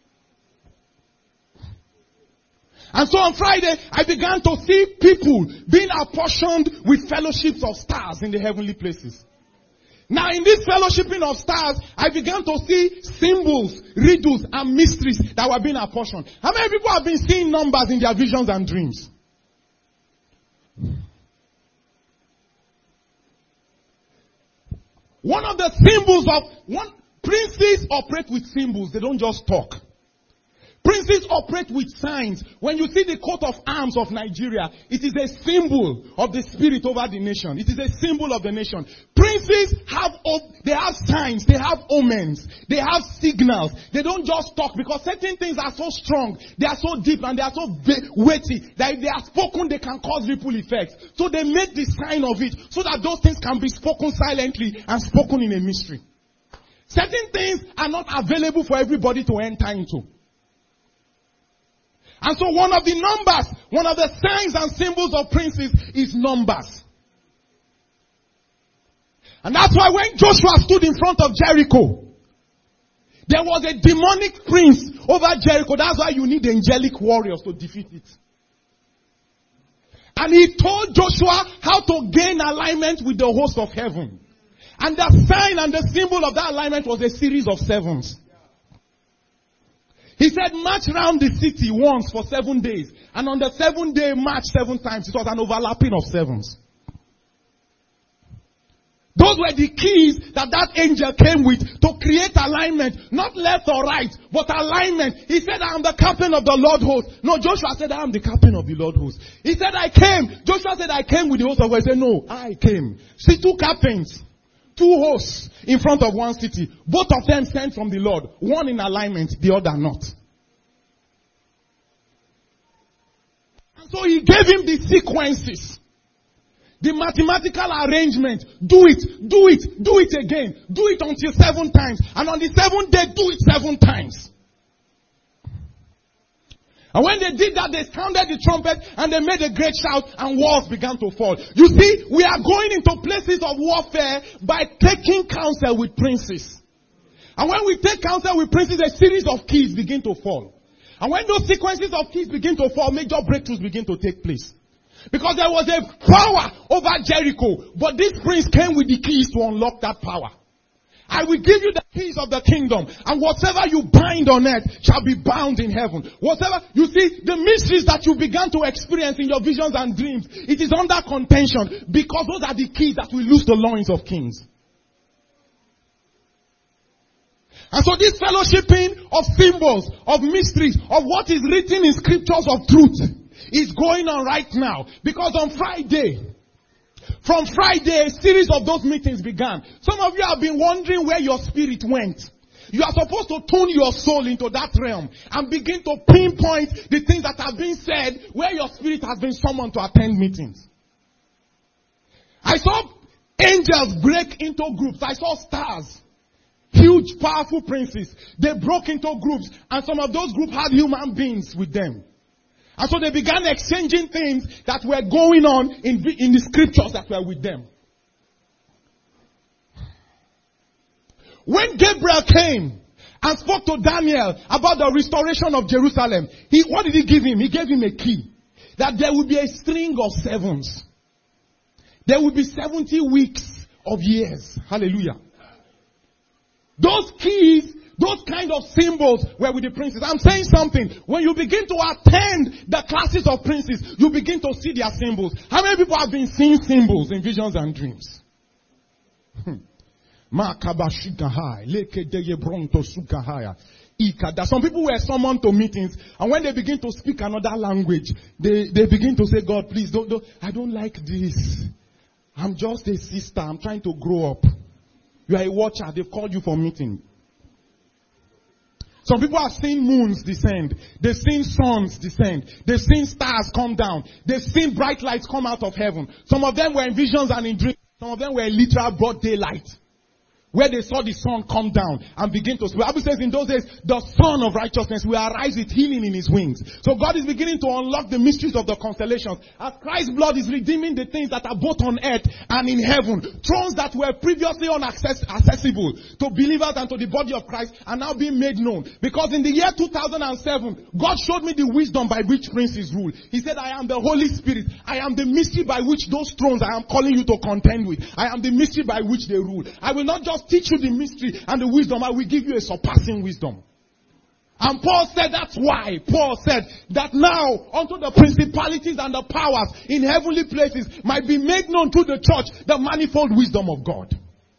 And so on Friday, I began to see people being apportioned with fellowships of stars in the heavenly places. Now in this fellowshipping of stars, I began to see symbols, riddles, and mysteries that were being apportioned. How many people have been seeing numbers in their visions and dreams? One of the symbols of princes operate with symbols. They don't just talk. Princes operate with signs. When you see the coat of arms of Nigeria, it is a symbol of the spirit over the nation. It is a symbol of the nation. Princes have signs, they have omens, they have signals. They don't just talk because certain things are so strong, they are so deep and they are so weighty that if they are spoken, they can cause ripple effects. So they make the sign of it so that those things can be spoken silently and spoken in a mystery. Certain things are not available for everybody to enter into. And so one of the numbers, one of the signs and symbols of princes is numbers. And that's why when Joshua stood in front of Jericho, there was a demonic prince over Jericho. That's why you need angelic warriors to defeat it. And he told Joshua how to gain alignment with the host of heaven. And the sign and the symbol of that alignment was a series of sevens. He said, march around the city once for 7 days. And on the 7th day, march 7 times. It was an overlapping of sevens. Those were the keys that angel came with to create alignment. Not left or right, but alignment. He said, I am the captain of the Lord host. No, Joshua said, I am the captain of the Lord host. He said, I came. Joshua said, I came with the host of God. He said, no, I came. See, 2 captains, 2 hosts in front of one city. Both of them sent from the Lord. One in alignment, the other not. And so he gave him the sequences. The mathematical arrangement. Do it again. Do it until 7 times. And on the 7th day, do it 7 times. And when they did that, they sounded the trumpet and they made a great shout and walls began to fall. You see, we are going into places of warfare by taking counsel with princes. And when we take counsel with princes, a series of keys begin to fall. And when those sequences of keys begin to fall, major breakthroughs begin to take place. Because there was a power over Jericho, but this prince came with the keys to unlock that power. I will give you the keys of the kingdom, and whatever you bind on earth shall be bound in heaven. Whatever, you see, the mysteries that you began to experience in your visions and dreams, it is under contention, because those are the keys that will loose the loins of kings. And so this fellowshipping of symbols, of mysteries, of what is written in scriptures of truth, is going on right now. Because on from Friday, a series of those meetings began. Some of you have been wondering where your spirit went. You are supposed to tune your soul into that realm and begin to pinpoint the things that have been said where your spirit has been summoned to attend meetings. I saw angels break into groups. I saw stars. Huge, powerful princes. They broke into groups, and some of those groups had human beings with them. And so they began exchanging things that were going on in the scriptures that were with them. When Gabriel came and spoke to Daniel about the restoration of Jerusalem, what did he give him? He gave him a key. That there will be a string of sevens. There will be 70 weeks of years. Hallelujah. Those keys, those kind of symbols were with the princes. I'm saying something. When you begin to attend the classes of princes, you begin to see their symbols. How many people have been seeing symbols in visions and dreams? Some people were summoned to meetings, and when they begin to speak another language, they begin to say, God, please, don't, I don't like this. I'm just a sister. I'm trying to grow up. You are a watcher. They've called you for meeting. Some people have seen moons descend. They've seen suns descend. They've seen stars come down. They've seen bright lights come out of heaven. Some of them were in visions and in dreams. Some of them were literal broad daylight, where they saw the sun come down and begin to speak. The Bible says in those days, the Son of Righteousness will arise with healing in his wings. So God is beginning to unlock the mysteries of the constellations. As Christ's blood is redeeming the things that are both on earth and in heaven. Thrones that were previously inaccessible to believers and to the body of Christ are now being made known. Because in the year 2007, God showed me the wisdom by which princes rule. He said, I am the Holy Spirit. I am the mystery by which those thrones I am calling you to contend with. I am the mystery by which they rule. I will not just teach you the mystery and the wisdom. I will give you a surpassing wisdom. And Paul said that's why. Paul said that now unto the principalities and the powers in heavenly places might be made known to the church the manifold wisdom of God.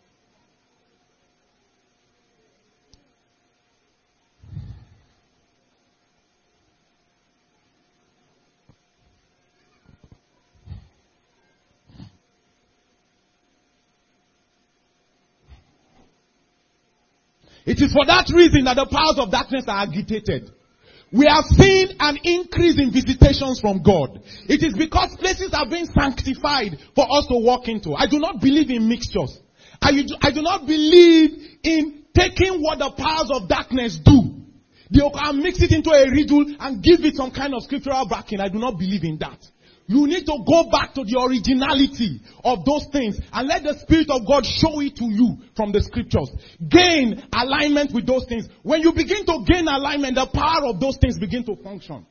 It is for that reason that the powers of darkness are agitated. We have seen an increase in visitations from God. It is because places are being sanctified for us to walk into. I do not believe in mixtures. I do not believe in taking what the powers of darkness do. They can mix it into a riddle and give it some kind of scriptural backing. I do not believe in that. You need to go back to the originality of those things and let the Spirit of God show it to you from the scriptures. Gain alignment with those things. When you begin to gain alignment, the power of those things begin to function.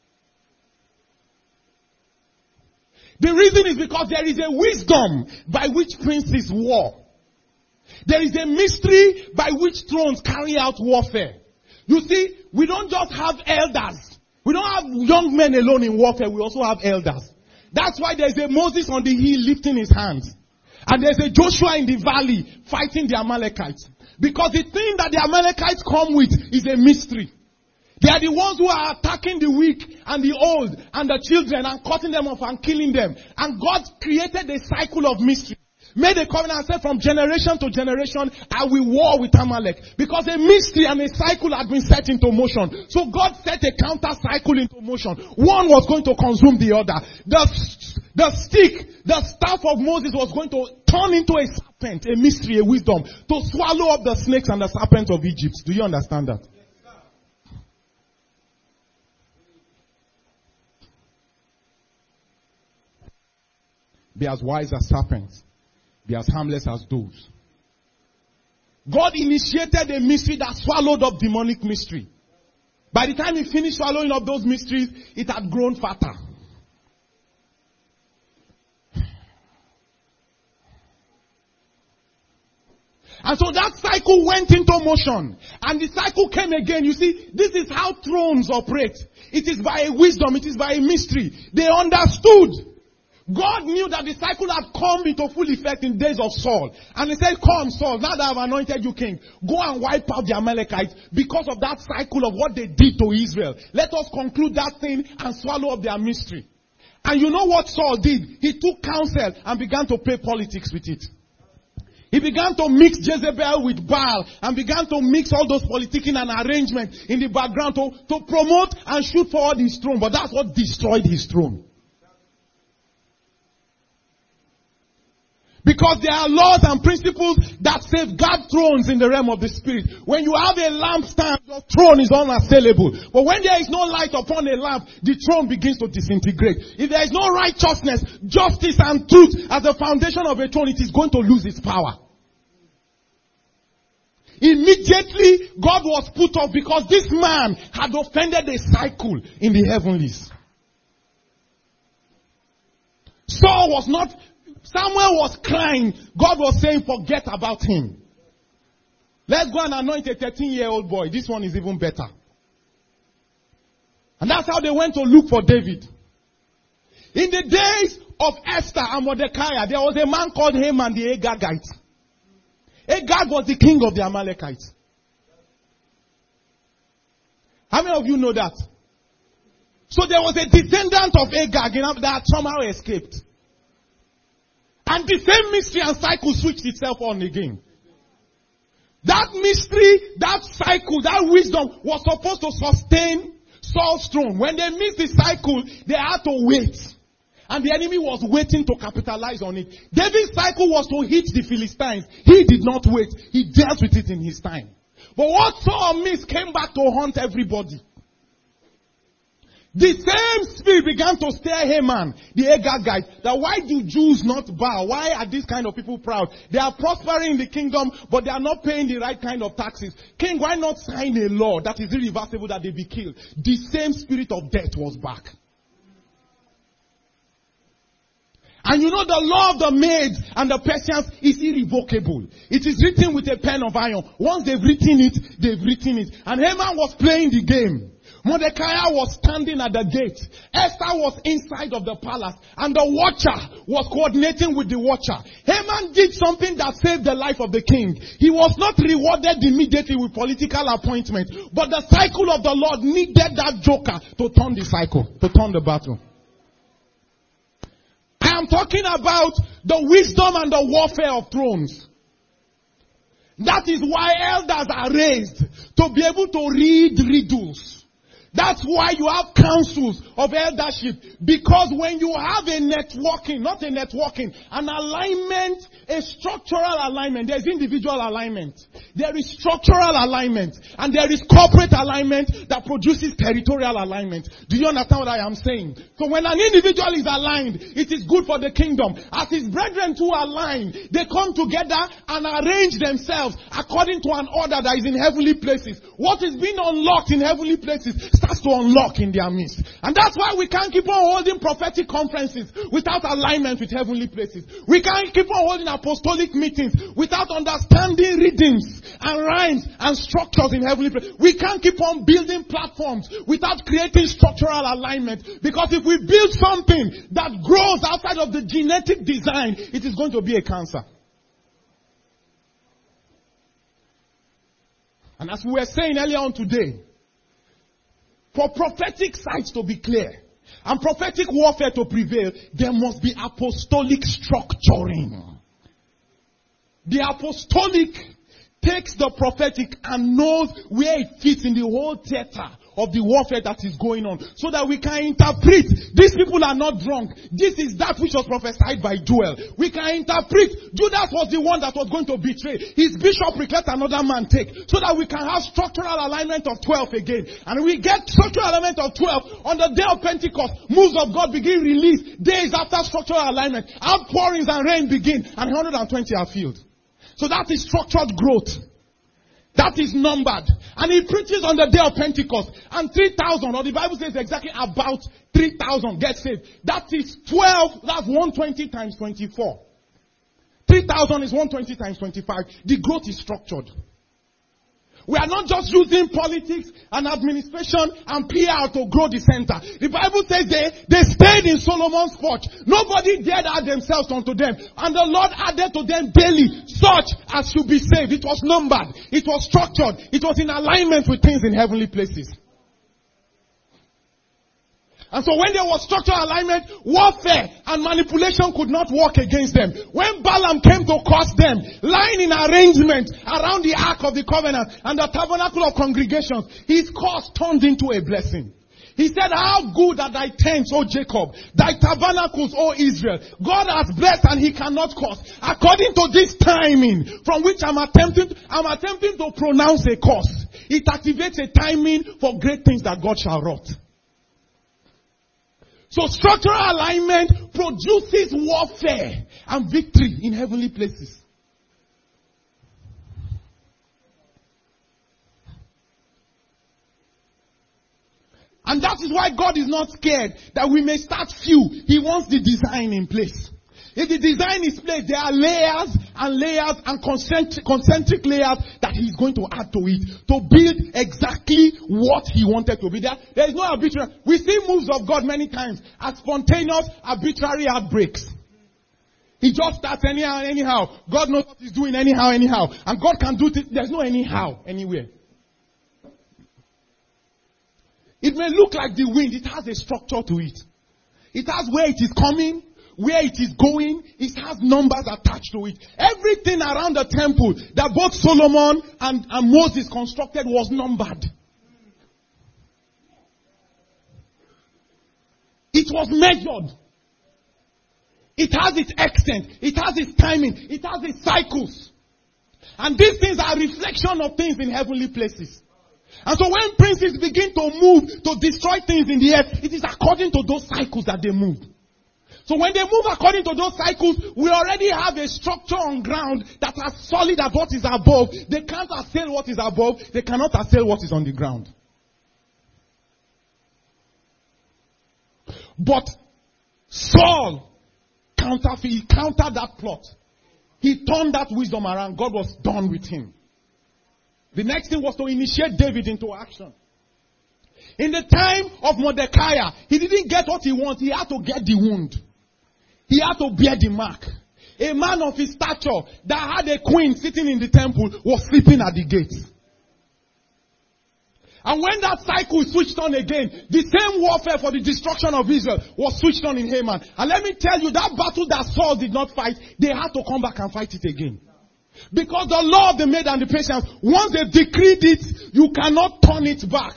The reason is because there is a wisdom by which princes war. There is a mystery by which thrones carry out warfare. You see, we don't just have elders. We don't have young men alone in warfare. We also have elders. That's why there's a Moses on the hill lifting his hands. And there's a Joshua in the valley fighting the Amalekites. Because the thing that the Amalekites come with is a mystery. They are the ones who are attacking the weak and the old and the children and cutting them off and killing them. And God created a cycle of mystery. Made a covenant and said from generation to generation, I will war with Amalek. Because a mystery and a cycle had been set into motion. So God set a counter cycle into motion. One was going to consume the other. The stick, the staff of Moses was going to turn into a serpent, a mystery, a wisdom, to swallow up the snakes and the serpents of Egypt. Do you understand that? Be as wise as serpents. Be as harmless as doves. God initiated a mystery that swallowed up demonic mystery. By the time he finished swallowing up those mysteries, it had grown fatter. And so that cycle went into motion. And the cycle came again. You see, this is how thrones operate. It is by a wisdom. It is by a mystery. They understood. God knew that the cycle had come into full effect in days of Saul. And he said, come Saul, now that I have anointed you king, go and wipe out the Amalekites because of that cycle of what they did to Israel. Let us conclude that thing and swallow up their mystery. And you know what Saul did? He took counsel and began to play politics with it. He began to mix Jezebel with Baal and began to mix all those politicking and arrangements in the background to promote and shoot forward his throne. But that's what destroyed his throne. Because there are laws and principles that safeguard thrones in the realm of the spirit. When you have a lampstand, your throne is unassailable. But when there is no light upon a lamp, the throne begins to disintegrate. If there is no righteousness, justice and truth as the foundation of a throne, it is going to lose its power. Immediately, God was put off because this man had offended a cycle in the heavenlies. Samuel was crying. God was saying, forget about him. Let's go and anoint a 13-year-old boy. This one is even better. And that's how they went to look for David. In the days of Esther and Mordecai, there was a man called Haman the Agagite. Agag was the king of the Amalekites. How many of you know that? So there was a descendant of Agag that somehow escaped. And the same mystery and cycle switched itself on again. That mystery, that cycle, that wisdom was supposed to sustain Saul's throne. When they missed the cycle, they had to wait. And the enemy was waiting to capitalize on it. David's cycle was to hit the Philistines. He did not wait. He dealt with it in his time. But what Saul missed came back to haunt everybody. The same spirit began to stir Haman, the Agagite, that why do Jews not bow? Why are these kind of people proud? They are prospering in the kingdom, but they are not paying the right kind of taxes. King, why not sign a law that is irreversible that they be killed? The same spirit of death was back. And you know the law of the Medes and the Persians is irrevocable. It is written with a pen of iron. Once they've written it, they've written it. And Haman was playing the game. Mordecai was standing at the gate. Esther was inside of the palace. And the watcher was coordinating with the watcher. Haman did something that saved the life of the king. He was not rewarded immediately with political appointment. But the cycle of the Lord needed that joker to turn the cycle, to turn the battle. I am talking about the wisdom and the warfare of thrones. That is why elders are raised to be able to read riddles. That's why you have councils of eldership. Because when you have a networking, an alignment, a structural alignment, there's individual alignment. There is structural alignment and there is corporate alignment that produces territorial alignment. Do you understand what I am saying? So when an individual is aligned, it is good for the kingdom. As his brethren too align, they come together and arrange themselves according to an order that is in heavenly places. What is being unlocked in heavenly places starts to unlock in their midst. And that's why we can't keep on holding prophetic conferences without alignment with heavenly places. We can't keep on holding apostolic meetings without understanding readings and rhymes and structures in heavenly places. We can't keep on building platforms without creating structural alignment. Because if we build something that grows outside of the genetic design, it is going to be a cancer. And as we were saying earlier on today, for prophetic sights to be clear and prophetic warfare to prevail, there must be apostolic structuring. The apostolic takes the prophetic and knows where it fits in the whole theater of the warfare that is going on, so that we can interpret. These people are not drunk. This is that which was prophesied by Joel. We can interpret. Judas was the one that was going to betray. His bishopric let another man take, so that we can have structural alignment of 12 again. And we get structural alignment of 12 on the day of Pentecost. Moves of God begin release. Days after structural alignment, outpourings and rain begin, and 120 are filled. So that is structured growth. That is numbered. And he preaches on the day of Pentecost. And 3,000, or the Bible says exactly about 3,000 get saved. That is 12, that's 120 times 24. 3,000 is 120 times 25. The growth is structured. We are not just using politics and administration and PR to grow the center. The Bible says they stayed in Solomon's porch. Nobody dared add themselves unto them. And the Lord added to them daily such as should be saved. It was numbered. It was structured. It was in alignment with things in heavenly places. And so when there was structural alignment, warfare and manipulation could not work against them. When Balaam came to curse them, lying in arrangement around the Ark of the Covenant and the tabernacle of congregations, his curse turned into a blessing. He said, how good are thy tents, O Jacob, thy tabernacles, O Israel. God has blessed and he cannot curse. According to this timing from which I'm attempting to pronounce a curse, it activates a timing for great things that God shall wrought. So structural alignment produces warfare and victory in heavenly places. And that is why God is not scared that we may start few. He wants the design in place. If the design is placed, there are layers and layers and concentric layers that he's going to add to it to build exactly what he wanted to be. There is no arbitrary. We see moves of God many times as spontaneous, arbitrary outbreaks. He just starts anyhow. God knows what he's doing anyhow. And God can do it. There's no anyhow anywhere. It may look like the wind. It has a structure to it. It has where it is coming, where it is going. It has numbers attached to it. Everything around the temple that both Solomon and Moses constructed was numbered. It was measured. It has its extent. It has its timing. It has its cycles. And these things are a reflection of things in heavenly places. And so when princes begin to move to destroy things in the earth, it is according to those cycles that they move. So when they move according to those cycles, we already have a structure on ground that is solid as what is above. They can't assail what is above. They cannot assail what is on the ground. But Saul countered that plot. He turned that wisdom around. God was done with him. The next thing was to initiate David into action. In the time of Mordecai, he didn't get what he wanted. He had to get the wound. He had to bear the mark. A man of his stature that had a queen sitting in the temple was sleeping at the gate. And when that cycle switched on again, the same warfare for the destruction of Israel was switched on in Haman. And let me tell you, that battle that Saul did not fight, they had to come back and fight it again. Because the law of the maid and the patience, once they decreed it, you cannot turn it back.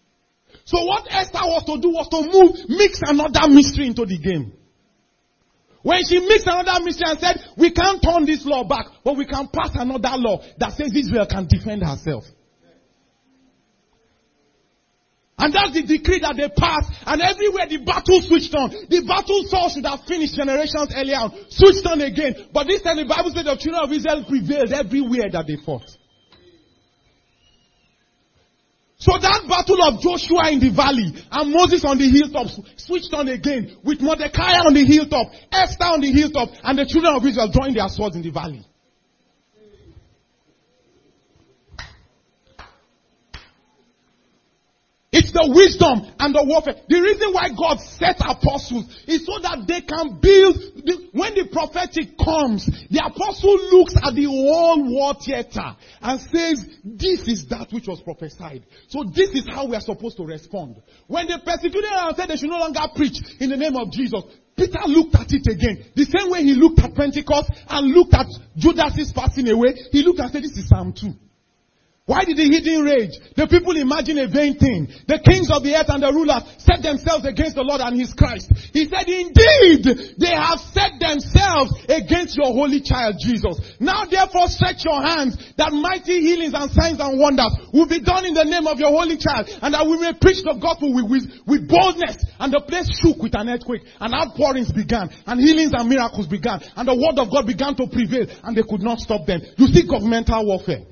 So what Esther was to do was to mix another mystery into the game. When she mixed another mystery and said, we can't turn this law back, but we can pass another law that says Israel can defend herself. And that's the decree that they passed. And everywhere the battle switched on. The battle Saul should have finished generations earlier on. Switched on again. But this time the Bible said the children of Israel prevailed everywhere that they fought. So that battle of Joshua in the valley and Moses on the hilltop switched on again. With Mordecai on the hilltop, Esther on the hilltop, and the children of Israel drawing their swords in the valley. It's the wisdom and the warfare. The reason why God set apostles is so that they can build. When the prophetic comes, the apostle looks at the whole war theater and says, this is that which was prophesied. So this is how we are supposed to respond. When they persecuted and said they should no longer preach in the name of Jesus, Peter looked at it again. The same way he looked at Pentecost and looked at Judas's passing away, he looked and said, this is Psalm 2. Why did the heathen rage? The people imagine a vain thing. The kings of the earth and the rulers set themselves against the Lord and his Christ. He said, indeed, they have set themselves against your holy child Jesus. Now therefore stretch your hands that mighty healings and signs and wonders will be done in the name of your holy child, and that we may preach the gospel with boldness. And the place shook with an earthquake, and outpourings began, and healings and miracles began, and the word of God began to prevail, and they could not stop them. You see governmental warfare.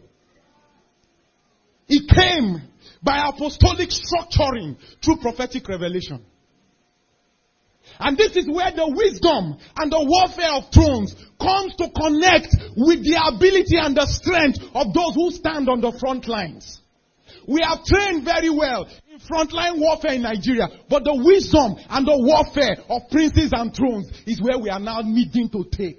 It came by apostolic structuring through prophetic revelation. And this is where the wisdom and the warfare of thrones comes to connect with the ability and the strength of those who stand on the front lines. We have trained very well in frontline warfare in Nigeria, but the wisdom and the warfare of princes and thrones is where we are now needing to take.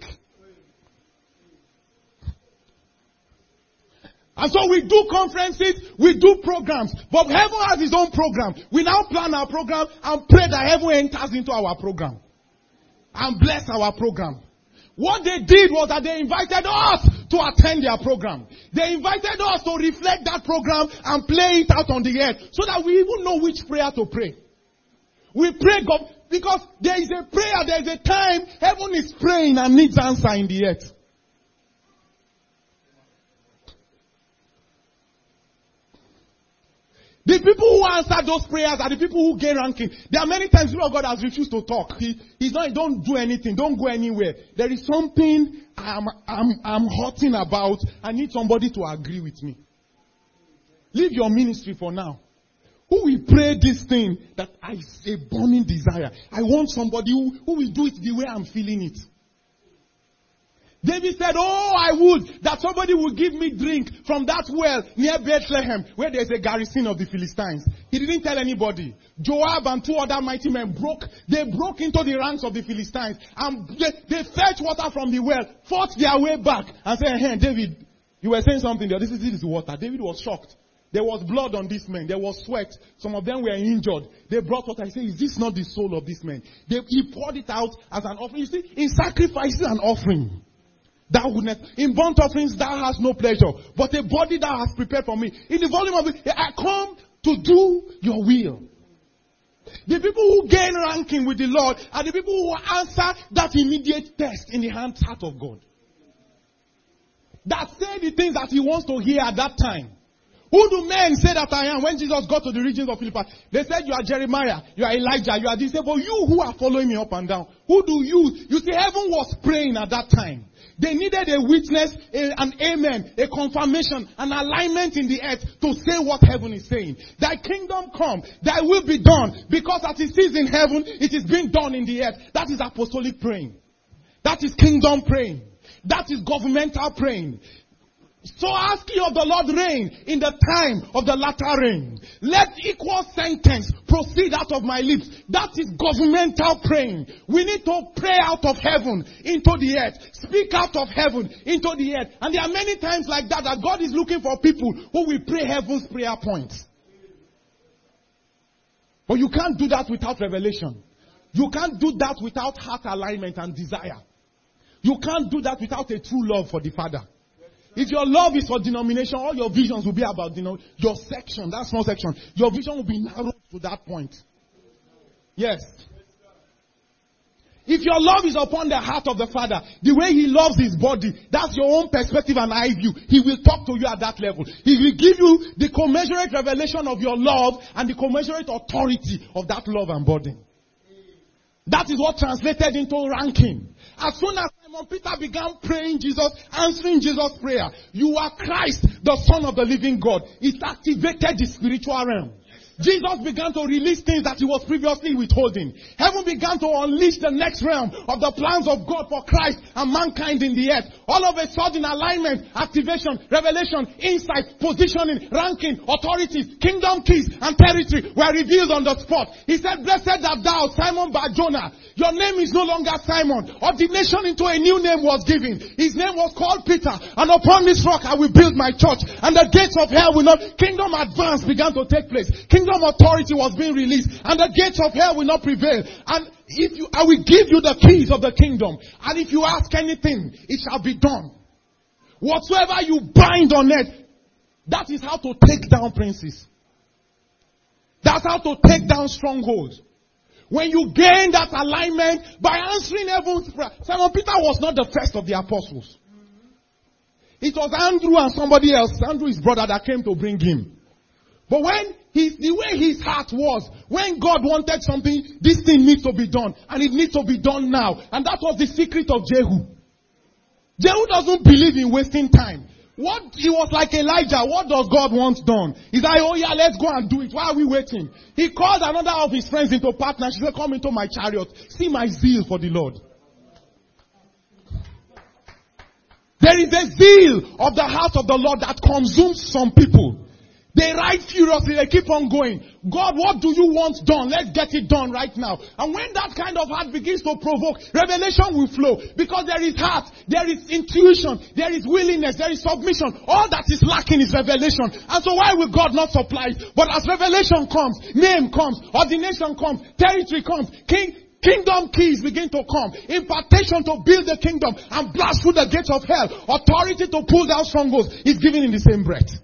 And so we do conferences, we do programs. But heaven has its own program. We now plan our program and pray that heaven enters into our program. And bless our program. What they did was that they invited us to attend their program. They invited us to reflect that program and play it out on the earth. So that we even know which prayer to pray. We pray God, because there is a prayer, there is a time heaven is praying and needs answer in the earth. The people who answer those prayers are the people who gain ranking. There are many times God has refused to talk. He's not, don't do anything, don't go anywhere. There is something I'm hurting about. I need somebody to agree with me. Leave your ministry for now. Who will pray this thing that is a burning desire? I want somebody who will do it the way I'm feeling it. David said, oh, I would that somebody would give me drink from that well near Bethlehem where there's a garrison of the Philistines. He didn't tell anybody. Joab and two other mighty men broke into the ranks of the Philistines and they fetched water from the well, fought their way back and said, hey, David, you were saying something there. This is water. David was shocked. There was blood on these men. There was sweat. Some of them were injured. They brought water. He said, is this not the soul of this man? He poured it out as an offering. You see, in sacrifices and offering. Thou wouldn't. In burnt offerings, thou hast no pleasure. But a body thou hast prepared for me. In the volume of it, I come to do your will. The people who gain ranking with the Lord are the people who answer that immediate test in the heart of God. That say the things that he wants to hear at that time. Who do men say that I am? When Jesus got to the regions of Philippi, they said, you are Jeremiah, you are Elijah, you are this. But you who are following me up and down, who do you? You see, heaven was praying at that time. They needed a witness, an amen, a confirmation, an alignment in the earth to say what heaven is saying. Thy kingdom come, thy will be done, because as it is in heaven, it is being done in the earth. That is apostolic praying. That is kingdom praying. That is governmental praying. So ask ye of the Lord rain in the time of the latter rain. Let equal sentence proceed out of my lips. That is governmental praying. We need to pray out of heaven into the earth. Speak out of heaven into the earth. And there are many times like that God is looking for people who will pray heaven's prayer points. But you can't do that without revelation. You can't do that without heart alignment and desire. You can't do that without a true love for the Father. If your love is for denomination, all your visions will be about your section, that small section. Your vision will be narrowed to that point. Yes. If your love is upon the heart of the Father, the way He loves His body, that's your own perspective and eye view. He will talk to you at that level. He will give you the commensurate revelation of your love and the commensurate authority of that love and burden. That is what translated into ranking. As soon as Simon Peter began praying Jesus, answering Jesus' prayer, you are Christ, the Son of the living God. It activated the spiritual realm. Jesus began to release things that He was previously withholding. Heaven began to unleash the next realm of the plans of God for Christ and mankind in the earth. All of a sudden, alignment, activation, revelation, insight, positioning, ranking, authority, kingdom keys, and territory were revealed on the spot. He said, "Blessed art thou, Simon Bar-Jonah. Your name is no longer Simon." Ordination into a new name was given. His name was called Peter. And upon this rock I will build my church. And the gates of hell will not. Kingdom advance began to take place. Kingdom authority was being released. And the gates of hell will not prevail. And I will give you the keys of the kingdom. And if you ask anything, it shall be done. Whatsoever you bind on earth, that is how to take down princes. That's how to take down strongholds. When you gain that alignment by answering heaven's prayer. Simon Peter was not the first of the apostles. It was Andrew and somebody else, Andrew his brother, that came to bring him. But when the way his heart was, when God wanted something, this thing needs to be done. And it needs to be done now. And that was the secret of Jehu. Jehu doesn't believe in wasting time. He was like Elijah. What does God want done? He's like, oh yeah, let's go and do it. Why are we waiting? He called another of his friends into partnership. He said, come into my chariot. See my zeal for the Lord. There is a zeal of the heart of the Lord that consumes some people. They ride furiously. They keep on going. God, what do you want done? Let's get it done right now. And when that kind of heart begins to provoke, revelation will flow. Because there is heart, there is intuition, there is willingness, there is submission. All that is lacking is revelation. And so why will God not supply it? But as revelation comes, name comes, ordination comes, territory comes, kingdom keys begin to come. Impartation to build the kingdom and blast through the gates of hell. Authority to pull down strongholds is given in the same breath.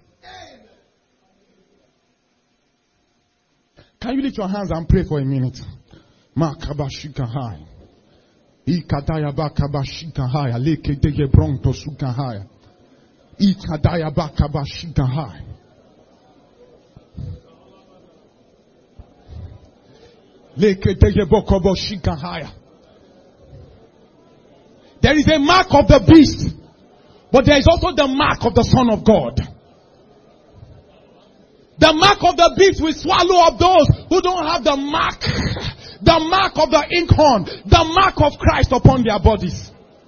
Can you lift your hands and pray for a minute? Makabashikahai. Ikadaya bakabashikahai. Lekedeye bronto sukahai. Ikadaya bakabashikahai. Lekedeye bokoboshikahai. There is a mark of the beast, but there is also the mark of the Son of God. The mark of the beast will swallow up those who don't have the mark of the inkhorn, the mark of Christ upon their bodies.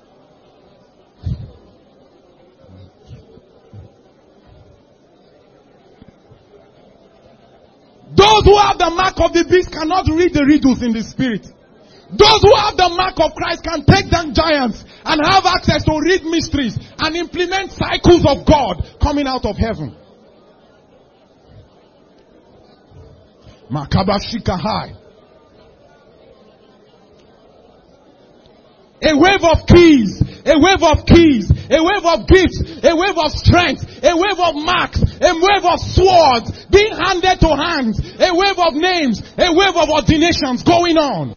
Those who have the mark of the beast cannot read the riddles in the spirit. Those who have the mark of Christ can take down giants and have access to read mysteries and implement cycles of God coming out of heaven. Makabashikahai. A wave of keys, a wave of keys, a wave of gifts, a wave of strength, a wave of marks, a wave of swords being handed to hands, a wave of names, a wave of ordinations going on.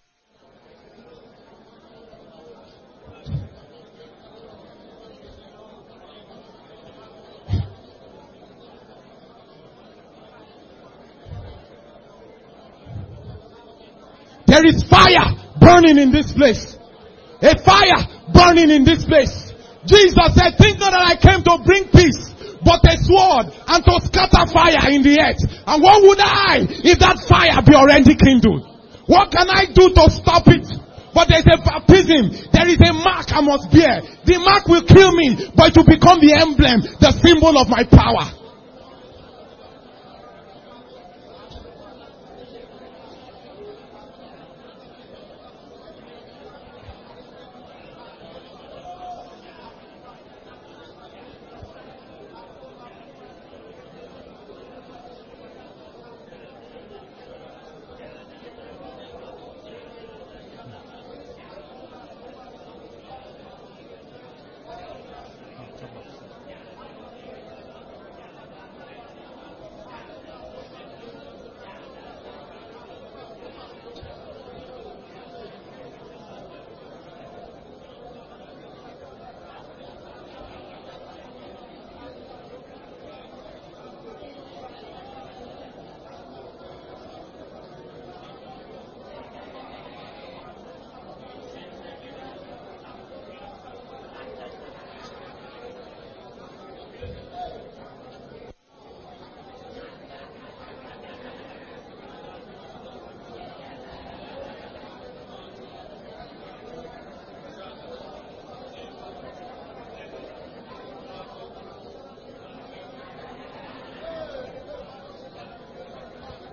There is fire burning in this place. A fire burning in this place. Jesus said, think not that I came to bring peace, but a sword and to scatter fire in the earth. And what would I if that fire be already kindled? What can I do to stop it? But there's a baptism. There is a mark I must bear. The mark will kill me, but it will become the emblem, the symbol of my power.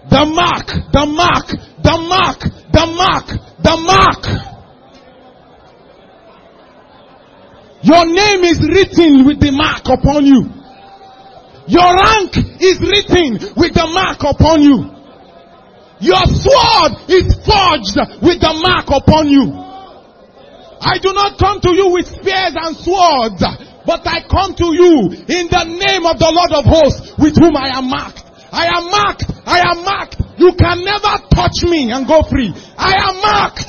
The mark, the mark, the mark, the mark, the mark. Your name is written with the mark upon you. Your rank is written with the mark upon you. Your sword is forged with the mark upon you. I do not come to you with spears and swords, but I come to you in the name of the Lord of hosts, with whom I am marked. I am marked. I am marked. You can never touch me and go free. I am marked.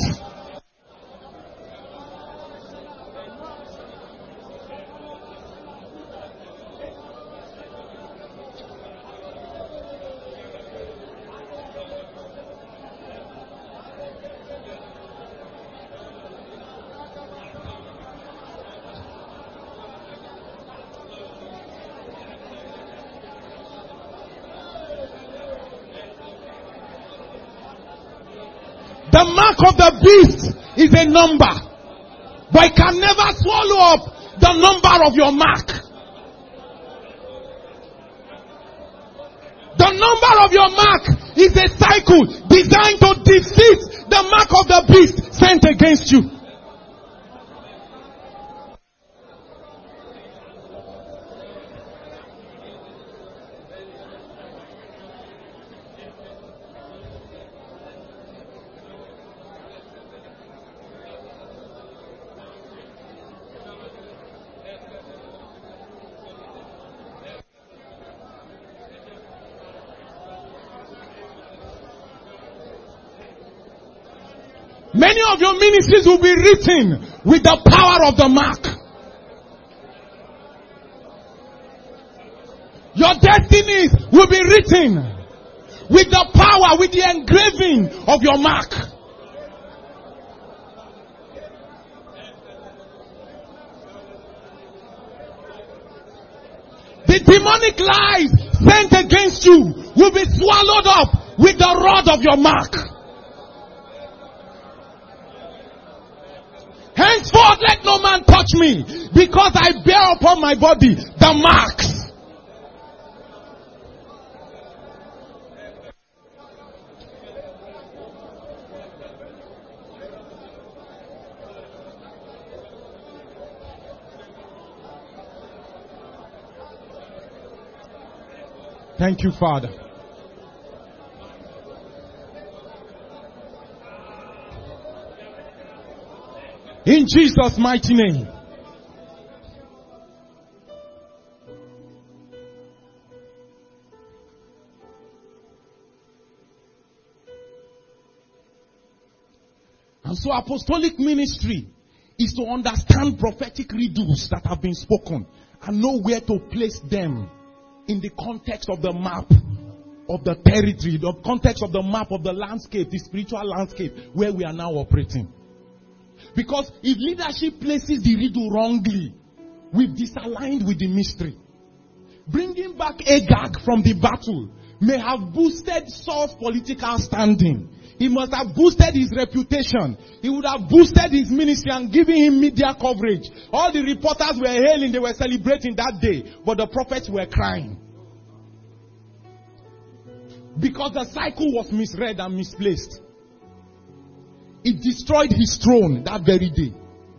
The mark of the beast is a number, but it can never swallow up the number of your mark. The number of your mark is a cycle designed to defeat the mark of the beast sent against you. Many of your ministries will be written with the power of the mark. Your destinies will be written with the power, with the engraving of your mark. The demonic lies sent against you will be swallowed up with the rod of your mark. Henceforth, let no man touch me, because I bear upon my body the marks. Thank you, Father. In Jesus' mighty name. And so apostolic ministry is to understand prophetic riddles that have been spoken and know where to place them in the context of the map of the territory, the context of the map of the landscape, the spiritual landscape where we are now operating. Because if leadership places the riddle wrongly, we've disaligned with the mystery. Bringing back Agag from the battle may have boosted Saul's political standing. He must have boosted his reputation. He would have boosted his ministry and given him media coverage. All the reporters were hailing, they were celebrating that day. But the prophets were crying. Because the cycle was misread and misplaced. It destroyed his throne that very day.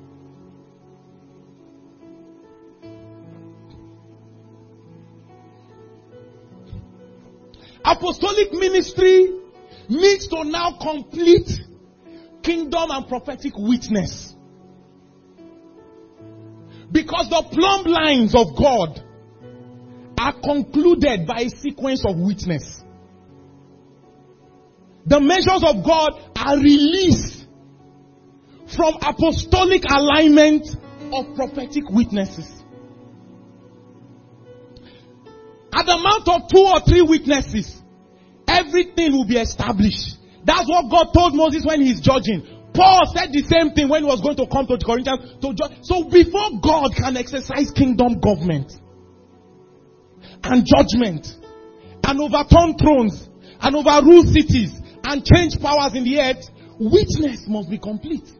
Apostolic ministry needs to now complete kingdom and prophetic witness. Because the plumb lines of God are concluded by a sequence of witness. The measures of God are released from apostolic alignment of prophetic witnesses. At the mount of 2 or 3 witnesses, everything will be established. That's what God told Moses when he's judging. Paul said the same thing when he was going to come to the Corinthians to judge. So before God can exercise kingdom government and judgment and overturn thrones and overrule cities and change powers in the earth, witness must be complete.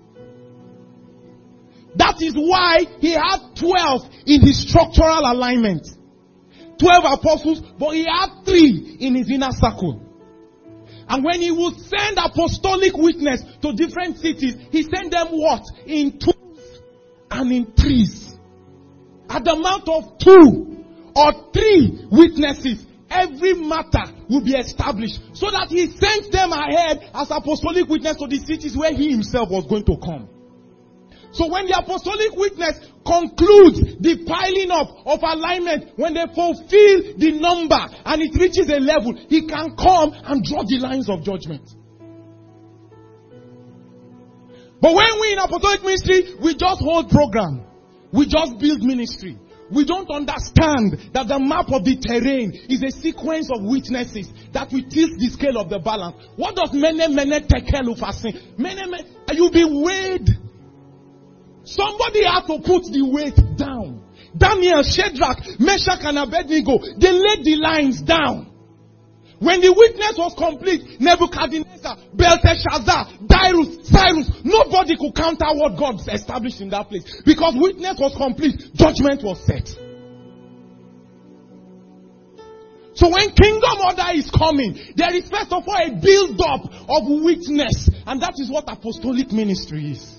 That is why he had 12 in his structural alignment. 12 apostles, but he had 3 in his inner circle. And when he would send apostolic witness to different cities, he sent them what? In twos and in threes. At the mouth of 2 or 3 witnesses, every matter will be established. So that he sent them ahead as apostolic witness to the cities where he himself was going to come. So when the apostolic witness concludes the piling up of alignment, when they fulfill the number and it reaches a level, he can come and draw the lines of judgment. But when we in apostolic ministry, we just hold program. We just build ministry. We don't understand that the map of the terrain is a sequence of witnesses that will tilt the scale of the balance. What does mene tekel ufasin? You'll be weighed. Somebody had to put the weight down. Daniel, Shadrach, Meshach, and Abednego, they laid the lines down. When the witness was complete, Nebuchadnezzar, Belteshazzar, Darius, Cyrus, nobody could counter what God established in that place. Because witness was complete, judgment was set. So when kingdom order is coming, there is first of all a build-up of witness. And that is what apostolic ministry is.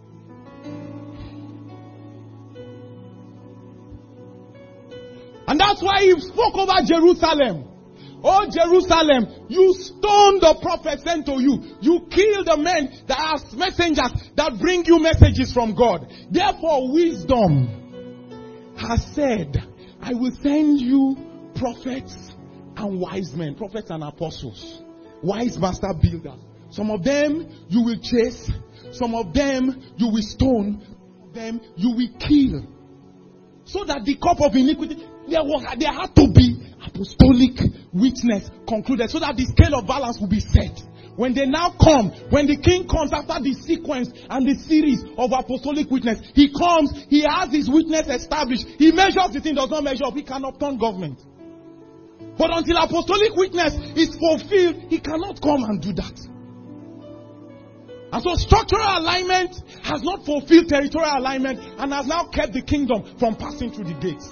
And that's why he spoke over Jerusalem. Oh Jerusalem, you stoned the prophets sent to you. You killed the men that are messengers that bring you messages from God. Therefore wisdom has said, I will send you prophets and wise men, prophets and apostles, wise master builders. Some of them you will chase, some of them you will stone, some of them you will kill. So that the cup of iniquity, there had to be apostolic witness concluded so that the scale of balance will be set. When they now come, when the king comes after the sequence and the series of apostolic witness, he comes, he has his witness established, he measures the thing, does not measure up, he cannot turn government. But until apostolic witness is fulfilled, he cannot come and do that. And so structural alignment has not fulfilled territorial alignment and has now kept the kingdom from passing through the gates.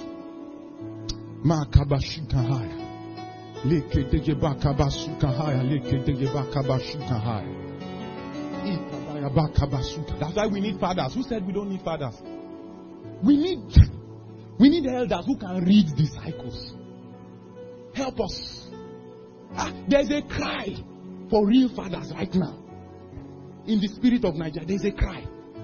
That's why we need fathers. Who said we don't need fathers? We need elders who can read the cycles. Help us. There's a cry for real fathers right now. In the spirit of Nigeria, there's a cry.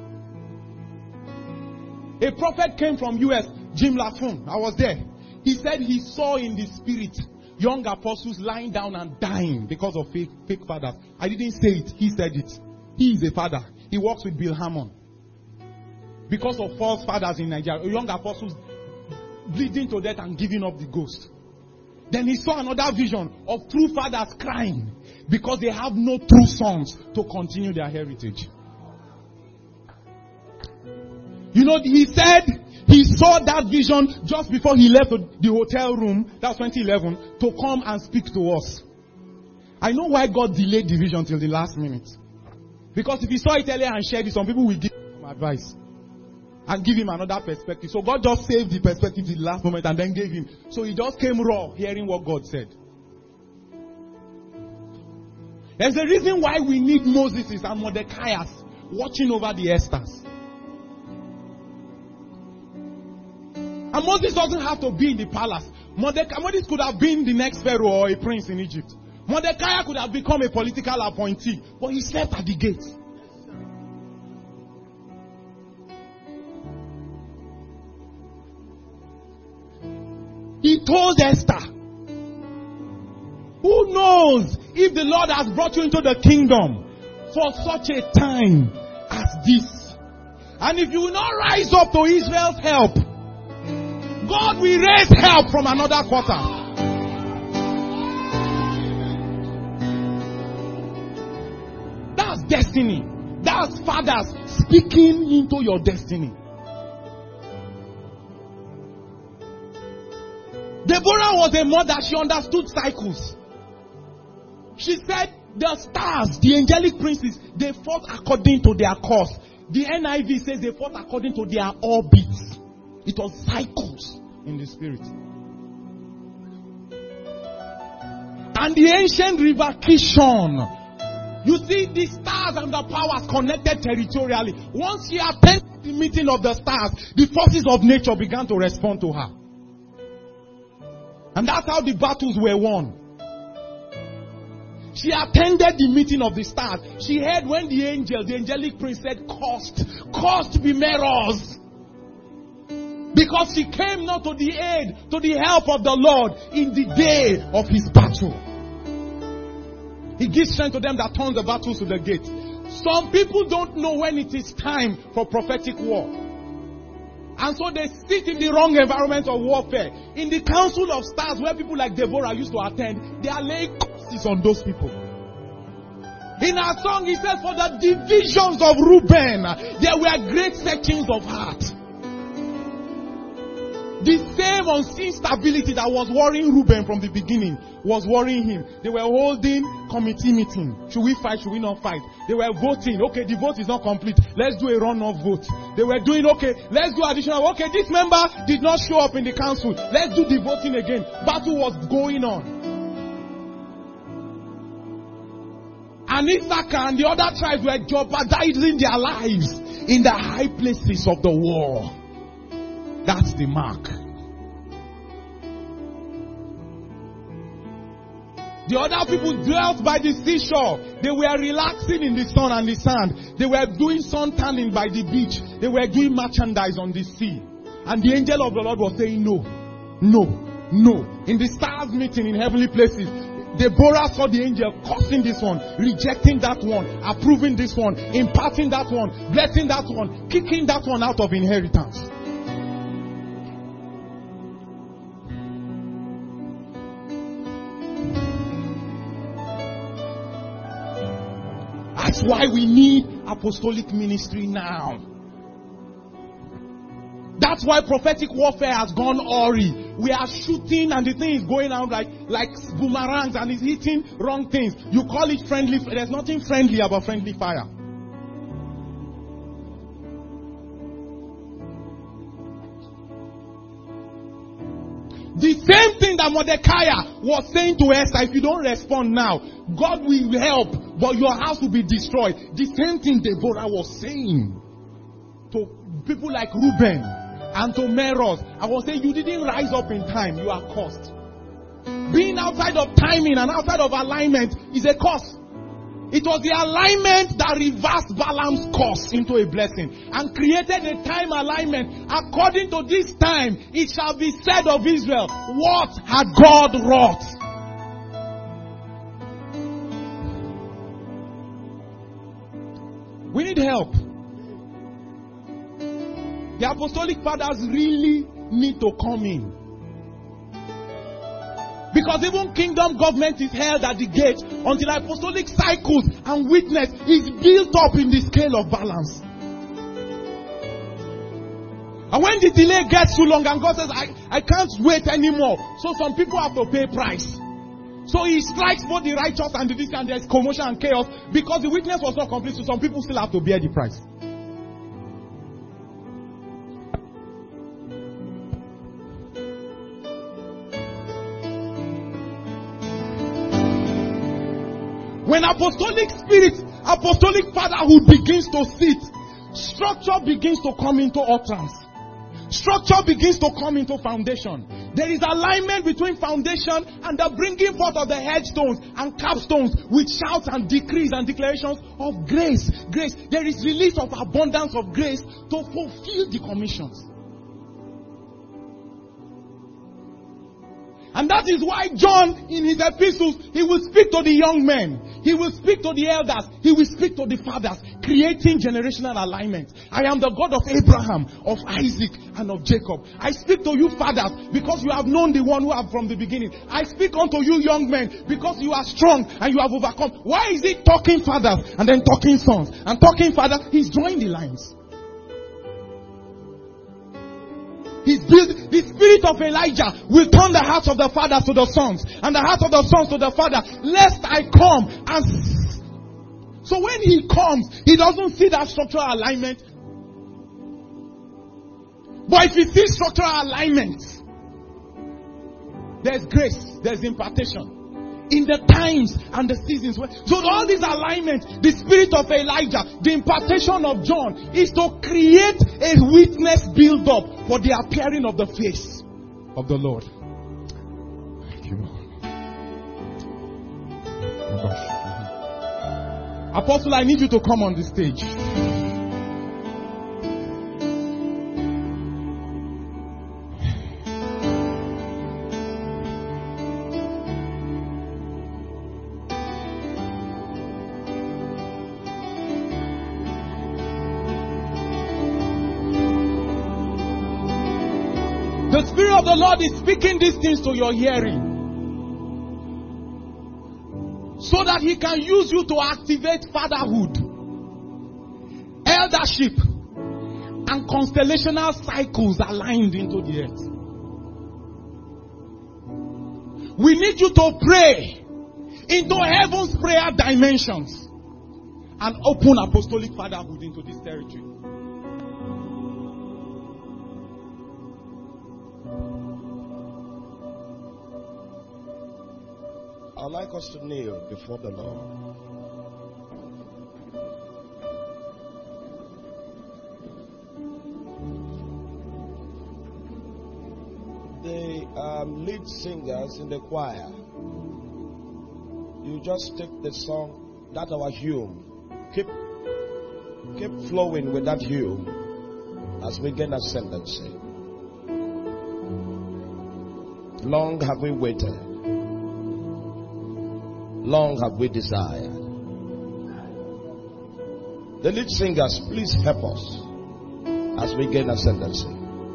A prophet came from US, Jim Lafon. I was there. He said he saw in the spirit young apostles lying down and dying because of fake fathers. I didn't say it. He said it. He is a father. He works with Bill Hammond. Because of false fathers in Nigeria, young apostles bleeding to death and giving up the ghost. Then he saw another vision of true fathers crying because they have no true sons to continue their heritage. You know, he said he saw that vision just before he left the hotel room, that's 2011, to come and speak to us. I know why God delayed the vision till the last minute. Because if he saw it earlier and shared it, some people will give him some advice and give him another perspective. So God just saved the perspective till the last moment and then gave him. So he just came raw, hearing what God said. There's a reason why we need Moses and Mordecai watching over the Esthers. And Moses doesn't have to be in the palace. Moses could have been the next pharaoh or a prince in Egypt. Mordecai could have become a political appointee, but he slept at the gate. He told Esther, who knows if the Lord has brought you into the kingdom for such a time as this? And if you will not rise up to Israel's help, God will raise help from another quarter. That's destiny. That's fathers speaking into your destiny. Deborah was a mother. She understood cycles. She said the stars, the angelic princes, they fought according to their course. The NIV says they fought according to their orbits. It was cycles in the spirit. And the ancient river Kishon. You see, the stars and the powers connected territorially. Once she attended the meeting of the stars, the forces of nature began to respond to her. And that's how the battles were won. She attended the meeting of the stars. She heard when the angelic prince said, "Cursed be Meroz." Because she came not to the aid, to the help of the Lord in the day of his battle. He gives strength to them that turn the battles to the gate. Some people don't know when it is time for prophetic war. And so they sit in the wrong environment of warfare. In the council of stars where people like Deborah used to attend, they are laying curses on those people. In our song, he says, for the divisions of Reuben, there were great searchings of heart. The same unseen stability that was worrying Reuben from the beginning was worrying him. They were holding committee meeting. Should we fight? Should we not fight? They were voting. Okay, the vote is not complete. Let's do a run-off vote. They were doing, okay, let's do additional. Okay, this member did not show up in the council. Let's do the voting again. Battle was going on. And Issachar and the other tribes were jeopardizing their lives in the high places of the war. That's the mark. The other people dwelt by the seashore. They were relaxing in the sun and the sand. They were doing sun tanning by the beach. They were doing merchandise on the sea. And the angel of the Lord was saying no, no, no. In the stars meeting in heavenly places, Deborah saw the angel cursing this one, rejecting that one, approving this one, imparting that one, blessing that one, kicking that one out of inheritance. That's why we need apostolic ministry now. That's why prophetic warfare has gone awry. We are shooting and the thing is going out like boomerangs and it's hitting wrong things. You call it friendly. There's nothing friendly about friendly fire. The same thing that Mordecai was saying to Esther, if you don't respond now, God will help, but your house will be destroyed. The same thing Deborah was saying to people like Reuben and to Meroz. I was saying, you didn't rise up in time, you are cursed. Being outside of timing and outside of alignment is a curse. It was the alignment that reversed Balaam's curse into a blessing and created a time alignment. According to this time, it shall be said of Israel, what had God wrought? We need help. The apostolic fathers really need to come in. Because even kingdom government is held at the gate until apostolic cycles and witness is built up in the scale of balance. And when the delay gets too long and God says, I can't wait anymore. So some people have to pay price. So he strikes both the righteous and the wicked, and there's commotion and chaos because the witness was not complete. So some people still have to bear the price. When apostolic spirit, apostolic fatherhood begins to sit, structure begins to come into utterance. Structure begins to come into foundation. There is alignment between foundation and the bringing forth of the headstones and capstones with shouts and decrees and declarations of grace. Grace. There is release of abundance of grace to fulfill the commissions. And that is why John, in his epistles, he will speak to the young men. He will speak to the elders. He will speak to the fathers, creating generational alignment. I am the God of Abraham, of Isaac, and of Jacob. I speak to you fathers because you have known the one who have from the beginning. I speak unto you young men because you are strong and you have overcome. Why is he talking fathers and then talking sons? And talking fathers, he's drawing the lines. He's built, the spirit of Elijah will turn the hearts of the fathers to the sons, and the hearts of the sons to the father, lest I come. And so when he comes, he doesn't see that structural alignment. But if he sees structural alignment, there's grace, there's impartation. in the times and the seasons. So all these alignments, the spirit of Elijah, the impartation of John, is to create a witness build up for the appearing of the face of the Lord. Thank you, Lord. Oh gosh. Apostle, I need you to come on the stage. The Spirit of the Lord is speaking these things to your hearing, so that He can use you to activate fatherhood, eldership, and constellational cycles aligned into the earth. We need you to pray into heaven's prayer dimensions and open apostolic fatherhood into this territory. I'd like us to kneel before the Lord. The lead singers in the choir, you just take the song, that our hymn. Keep flowing with that hymn as we gain ascendancy. Long have we waited. Long have we desired. The lead singers, please help us as we gain ascendancy.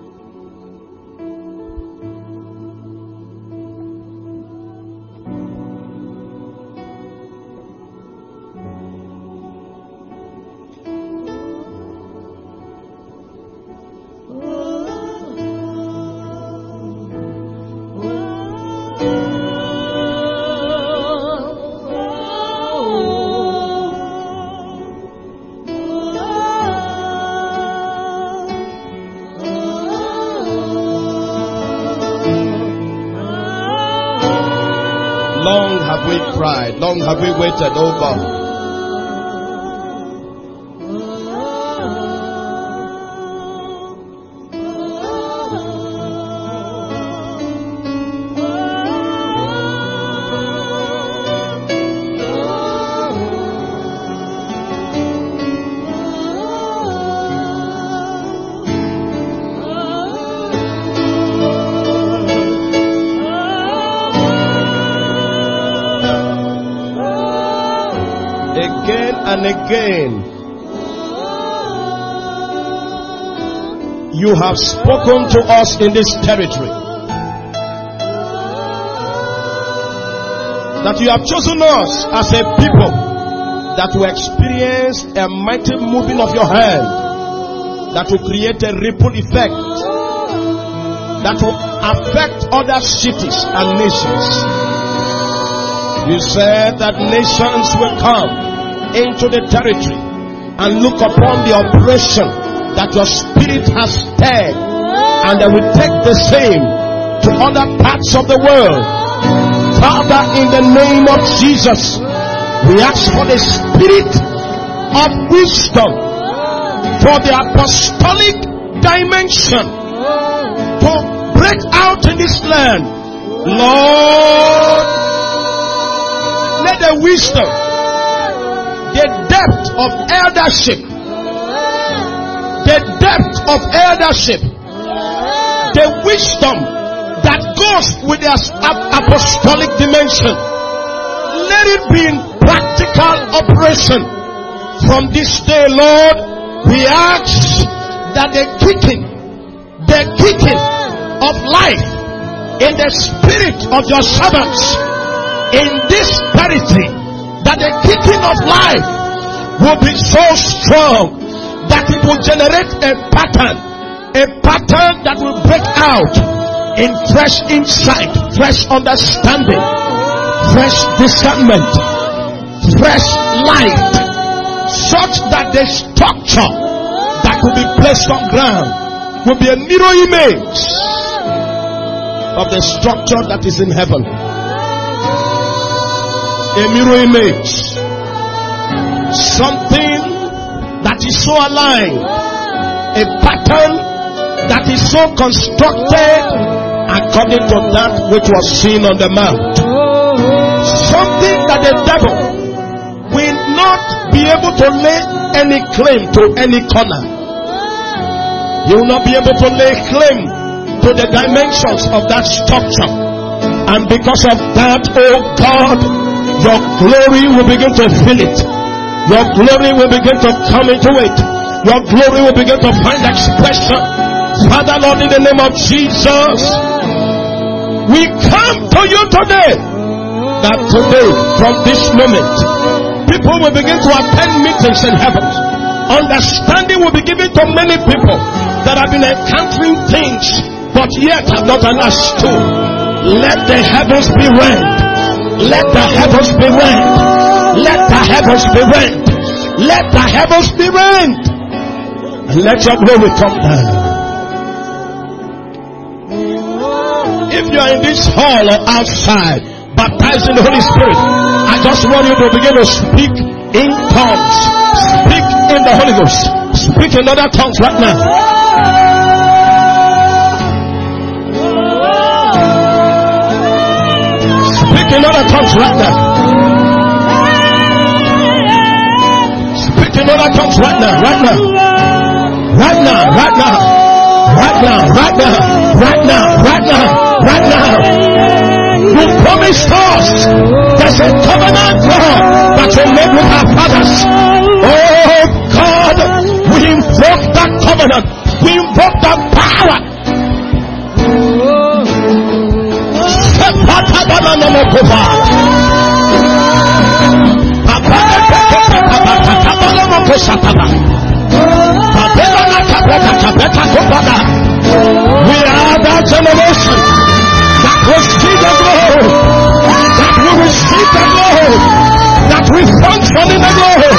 Long have we waited, oh God. And again, you have spoken to us in this territory that you have chosen us as a people that will experience a mighty moving of your hand, that will create a ripple effect, that will affect other cities and nations. You said that nations will come into the territory and look upon the operation that your spirit has stirred, and they will take the same to other parts of the world. Father, in the name of Jesus, we ask for the spirit of wisdom for the apostolic dimension to break out in this land. Lord, let the wisdom, the depth of eldership, the wisdom that goes with the apostolic dimension, let it be in practical operation from this day, Lord. We ask that the kicking of life in the spirit of your servants in this territory, that the kicking of life will be so strong that it will generate a pattern that will break out in fresh insight, fresh understanding, fresh discernment, fresh light, such that the structure that will be placed on ground will be a mirror image of the structure that is in heaven. A mirror image. Something that is so aligned. A pattern that is so constructed according to that which was seen on the mount. Something that the devil will not be able to lay any claim to any corner. He will not be able to lay claim to the dimensions of that structure. And because of that, oh God, your glory will begin to fill it. Your glory will begin to come into it. Your glory will begin to find expression. Father, Lord, in the name of Jesus, we come to you today. That today, from this moment, people will begin to attend meetings in heaven. Understanding will be given to many people that have been encountering things, but yet have not understood. Let the heavens be rent. Let the heavens be rent. Let the heavens be rent. Let the heavens be rent. And let your glory come down. If you are in this hall or outside, baptized in the Holy Spirit, I just want you to begin to speak in tongues. Speak in the Holy Ghost. Speak in other tongues right now. Speak in other tongues right now. Speak in other tongues right now. Right now. Right now. Right now. Right now. Right now. Right now. Right now. Right now. You promised us there's a covenant God that you made with our fathers. Oh God, we invoke that covenant. We invoke that power. We are that generation that will see the glory, that will receive the glory, that will function in the glory.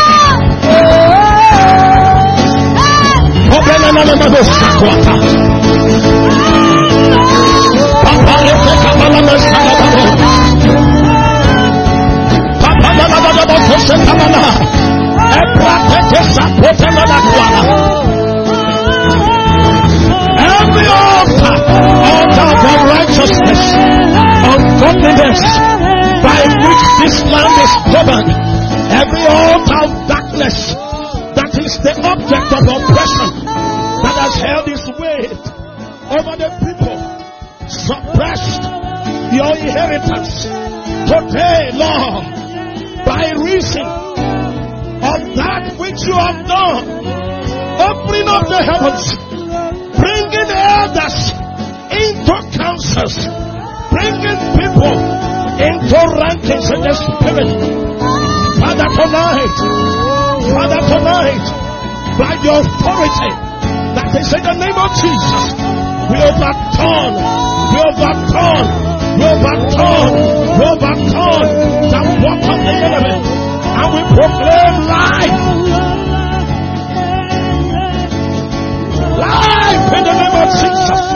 Every altar of righteousness, of godliness, by which this land is governed, every altar of darkness that is the object of oppression that has held its weight over the people, suppressed your inheritance. Today, Lord, by reason of that which you have done, opening up the heavens, bringing elders into councils, bringing people into rankings in the spirit. Father, tonight, by the authority that is in the name of Jesus, we overturn the work of the enemy, and we proclaim life. Life in the name of Jesus.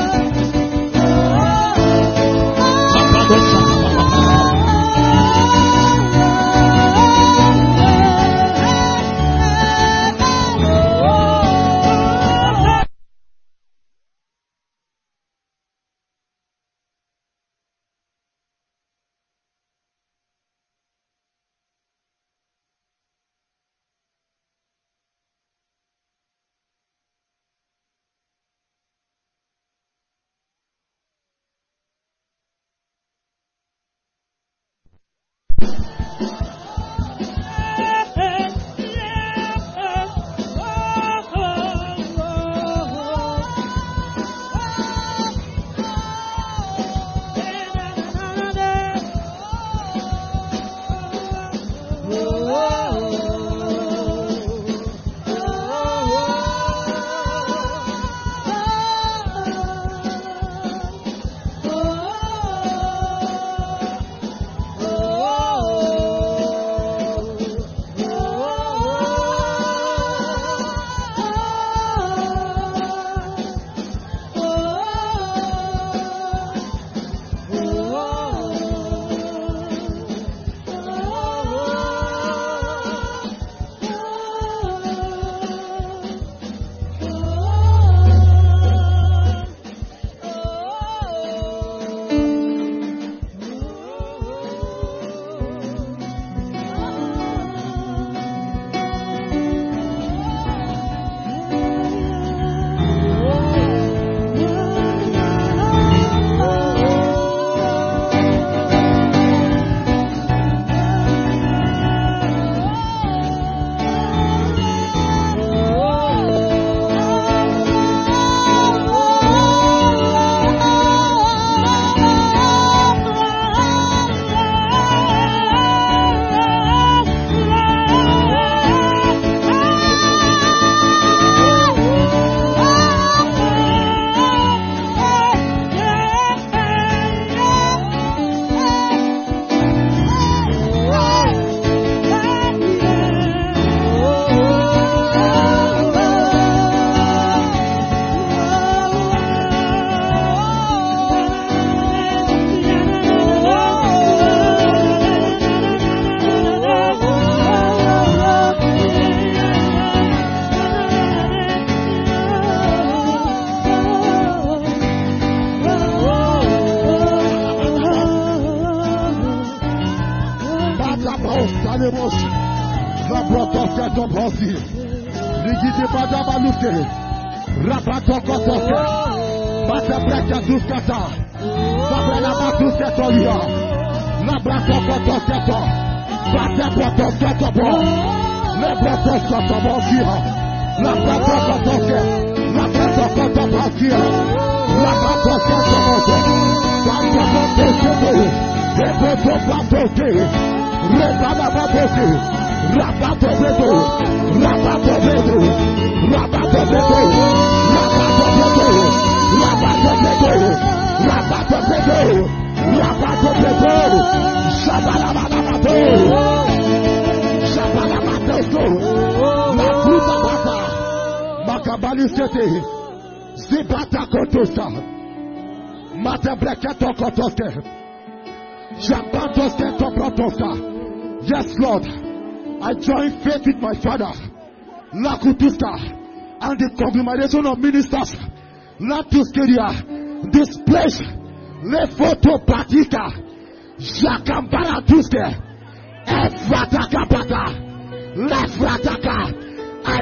Shabalemos, Labrotoske Toposi, Ligidi Badabaluke, Rabatokotoke, Batabreka Duskata, Babranabaduske Tolia, Labratokotoske to, Batabratoske Topo, Lebrotoske Toposia, Labratokotoke, Labratokotoposia, Labratoske Toposia, Batabratoke, Rebotopatoke, Rebanababoke, Rabatobeto, Rabatobeto, Rabatobeto, Rabatobeto, Rabatobeto, Rabatobeto, Rabatobeto, Shabalabanabato, Shabalabanabato, Makutabata, Makabalisete, Zibata Kotosa, Matabreketo Kotoske, Shabatoske Toprotoska. Yes, Lord, I join faith with my father, Lakutuska, and the conglomeration of ministers, Latuskeria, this place, Lefoto Pratika, Jakambara Tuske, Efrataka Pata, Lefrataka. I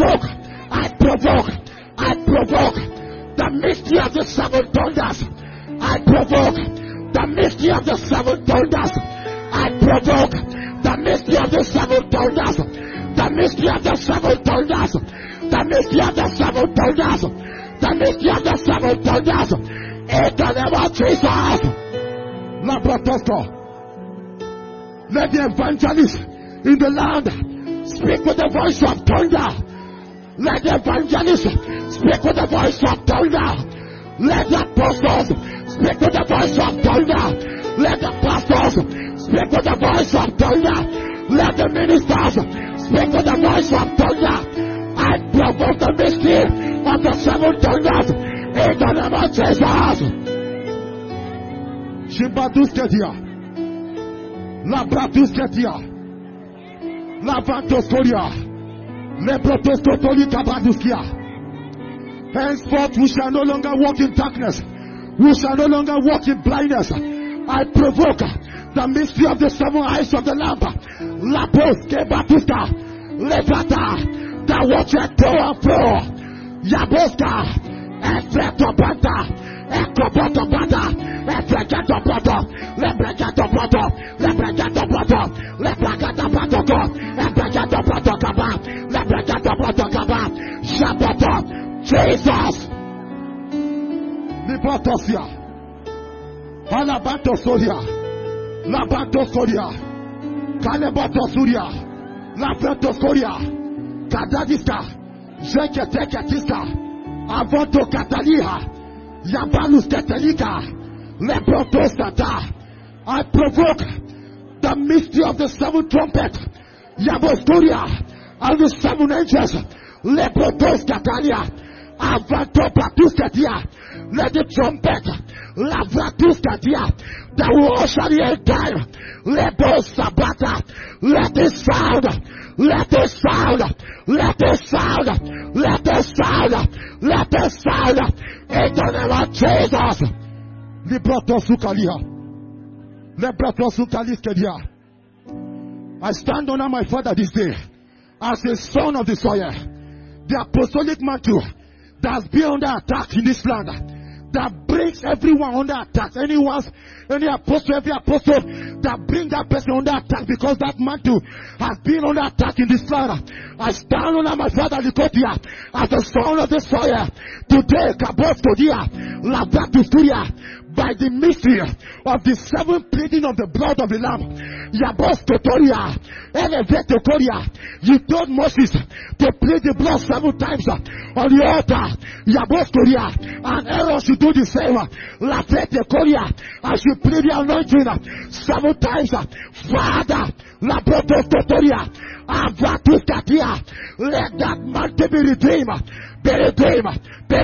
provoke the mystery of the seven thunders. I provoke the mystery of the seven thunders. I provoke the mystery of the seven thunders. The mystery of the seven thunders. The mystery of the seven thunders. The mystery of the seven thunders. In the name of Jesus. Labratosko. Let the evangelists in the land speak with the voice of thunder. Let the evangelists speak with the voice of thunder. Let the apostles speak with the voice of thunder. Let the pastors speak with the voice of thunder. Let the ministers speak with the voice of thunder. I provoke the mystery of the seven thunders in the name of Jesus. Shimbadusketia, Labradusketia, Lavantoskoria, Leprotoskotoli Kabaduskia. Henceforth we shall no longer walk in darkness. We shall no longer walk in blindness. I provoke the mystery of the seven eyes of the lamp. Lapos Kebatuska, Levata, that watcheth to and fro. Yaboska, Efretopata, Ekopotopata, Efrekatopata, Lebrekatopata, Lebrekatopata, Lebrekatopata, Lebrekatopata, Lebrekatopata, Shabata, Jesus. Lipotosia, Alabantosoria, Labantosoria, Kalebotosuria, Labantosoria, Kadadiska, Jeketeketiska, Avonto Kataliha, Yabalus Katalika, Leprotostata. I provoke the mystery of the seven trumpet, Yabostoria, and the seven angels, Leprotos Katalia, Avanto Patuskatia. Let the trumpet, Lavratuskatia, that will usher the end time. Let those Sabata, let it sound, let it sound, let it sound, let it sound, let it sound. In the name of Jesus. Librotosukalia, Lebrotosukaliskedia. I stand under my father this day as a son of the soil. The apostolic mantle that has been under attack in this land, that brings everyone under attack. Any apostle, every apostle that brings that person under attack, because that mantle has been under attack in this land. I stand under my father Likotia as the son of the soil. Today, Kabostodia, Lavatusturia, by the mystery of the seven pleading of the blood of the Lamb, Yabostotoria, Elevetoria. You told Moses to plead the blood 7 times on the altar, Yabostoria, and Aaron should do the same. Lavetoria, I should plead the anointing 7 times. Father, Labostotoria, Avatuskatia, let that mountain be redeemed. Be redeemed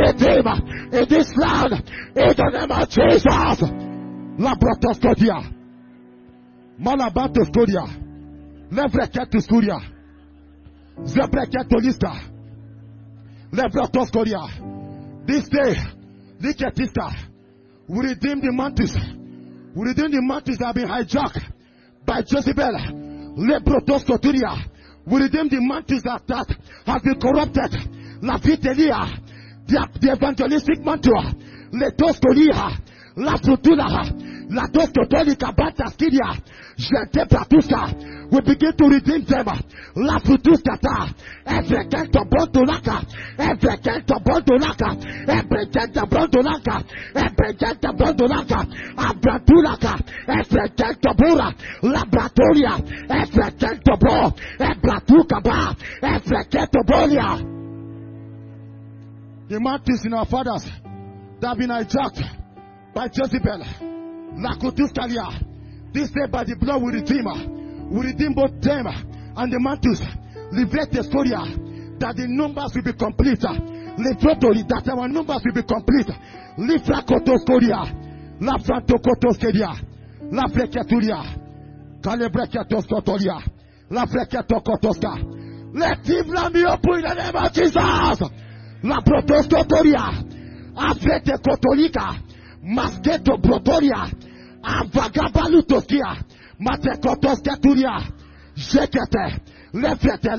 in this land, in the name of Jesus. Labratoskodia, Malabatoskodia, Levreketoskodia, Zebreketolista, Lebratoskodia. This day, Liketista, we redeem the mantles. We redeem the mantles that have been hijacked by Jezebel. Lebrotoskoturia. We redeem the mantles that have been corrupted. La Vitelia. The evangelistic mantle. Letoskolia. La Frutula. La Toskotolika Bataskidia. Jete Pratuska. We begin to redeem them. La Frutuskata. Every canto Bondolaka. Every canto Bondolaka. Every canto Bondolaka. Every canto Bondolaka. Abratulaka. Every canto Bura. Laboratoria. Every canto Bro. Ebratukaba. Every canto Bolia. The martyrs in our fathers that have been hijacked by Jezebel. La Kutuskalia. This day by the blood we redeem. We redeem both them and the mantles. Liberate the story that the numbers will be complete. Liberate that our numbers will be complete. Lifrakotoscoria. La Frantokotoskeria. La Frekaturia. Calebrekatoskotoria. La Frekatokotoska. Let him be open in the name of Jesus. La Protoskotoria. Afrete Kotolika. Masketo Protoria. Avagabalutoskia. Matekotoskaturia. Jekete. Lefete.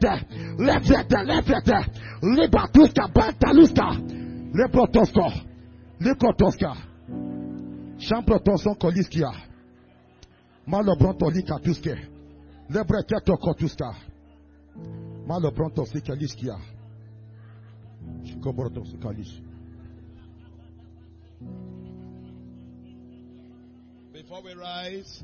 Libatuska Bantaluska. Leprotosko. Likotoska. Champrotoson Koliskia. Malobronto Likatuske. Lebreketo Kotuska. Malobronto Sikaliskia. Shikobroto Sikalis. Before we rise,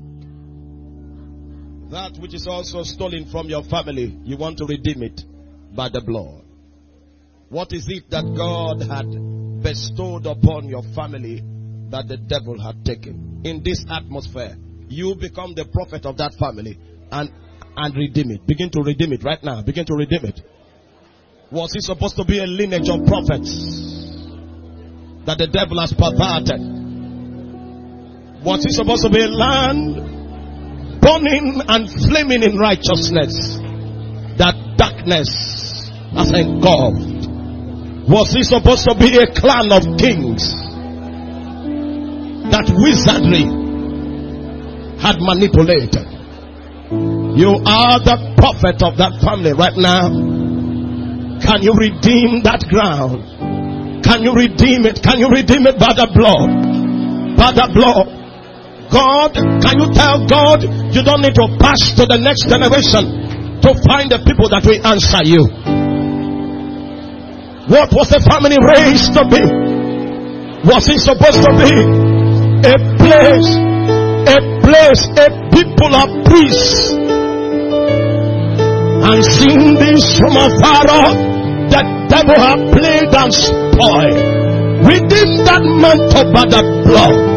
that which is also stolen from your family, you want to redeem it by the blood. What is it that God had bestowed upon your family that the devil had taken? In this atmosphere, you become the prophet of that family and redeem it. Begin to redeem it right now. Begin to redeem it. Was it supposed to be a lineage of prophets that the devil has perverted? Was it supposed to be a land burning and flaming in righteousness that darkness has engulfed? Was it supposed to be a clan of kings that wizardry had manipulated? You are the prophet of that family right now. Can you redeem that ground? Can you redeem it? Can you redeem it by the blood? By the blood. God, can you tell God you don't need to pass to the next generation to find the people that will answer you? What was the family raised to be? Was it supposed to be a people of priests? And seeing this from afar off, the devil have played and spoiled. Redeem that mantle by the blood.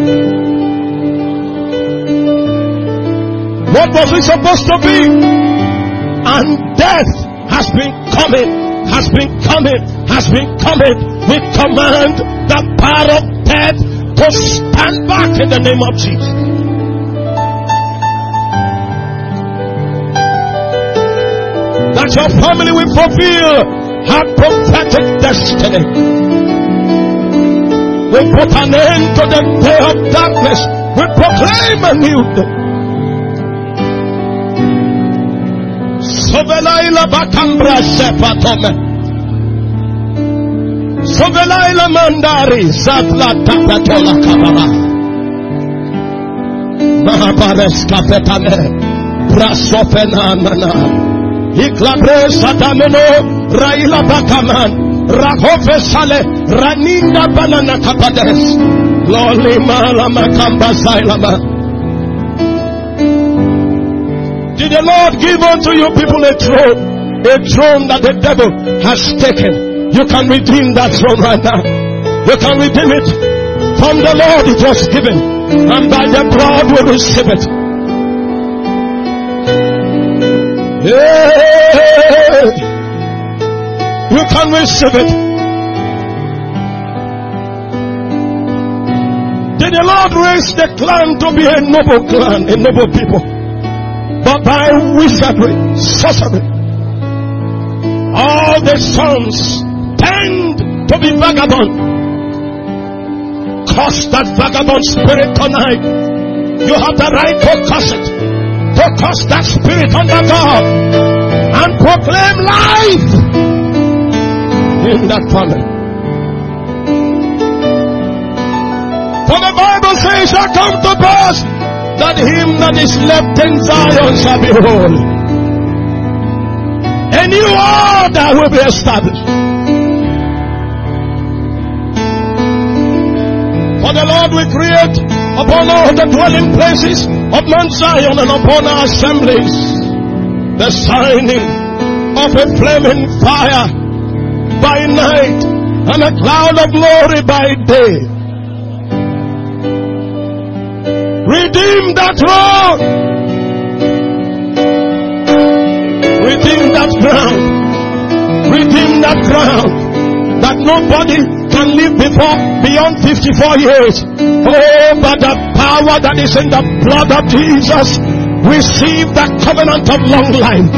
What was it supposed to be? And death has been coming. We command the power of death to stand back in the name of Jesus. That your family will fulfill her prophetic destiny. We put an end to the day of darkness. We proclaim a new day. Sovelaila bakambra sepatome. Sovelaila mandari zatla tapatola kababa. Mahabares kafetame. Brasofena nana. Iklabre sadameno. Raila bakaman. Rahove sale. Raninda banana kapades. Loli malama kamba sailama. Did the Lord give unto you people a throne that the devil has taken? You can redeem that throne right now. You can redeem it. From the Lord it was given, and by the blood we receive it. Yeah. You can receive it. Did the Lord raise the clan to be a noble clan, a noble people? But by wizardry, sorcery, all the sons tend to be vagabond. Curse that vagabond spirit tonight. You have the right to curse it. to cast that spirit under God and proclaim life in that family. For the Bible says, it shall come to pass that him that is left in Zion shall be whole. A new order will be established. For the Lord will create upon all the dwelling places of Mount Zion and upon our assemblies the shining of a flaming fire by night and a cloud of glory by day. Redeem that road. Redeem that ground. Redeem that ground that nobody can live beyond 54 years. Oh, but the power that is in the blood of Jesus, receive that covenant of long life.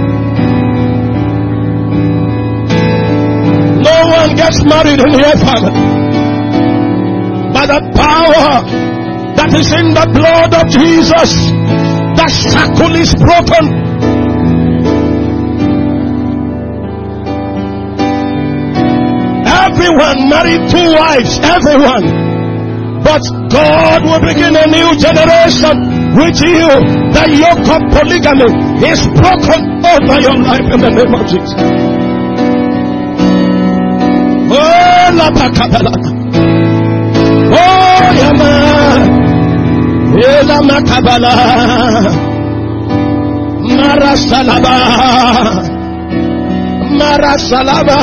No one gets married in your family. By the power that is in the blood of Jesus, the shackle is broken. Everyone married 2 wives, everyone. But God will begin a new generation with you. The yoke of polygamy is broken over your life in the name of Jesus. Oh, la pakabala. Oh, yaman. Ela makabala. Marasalaba. Marasalaba.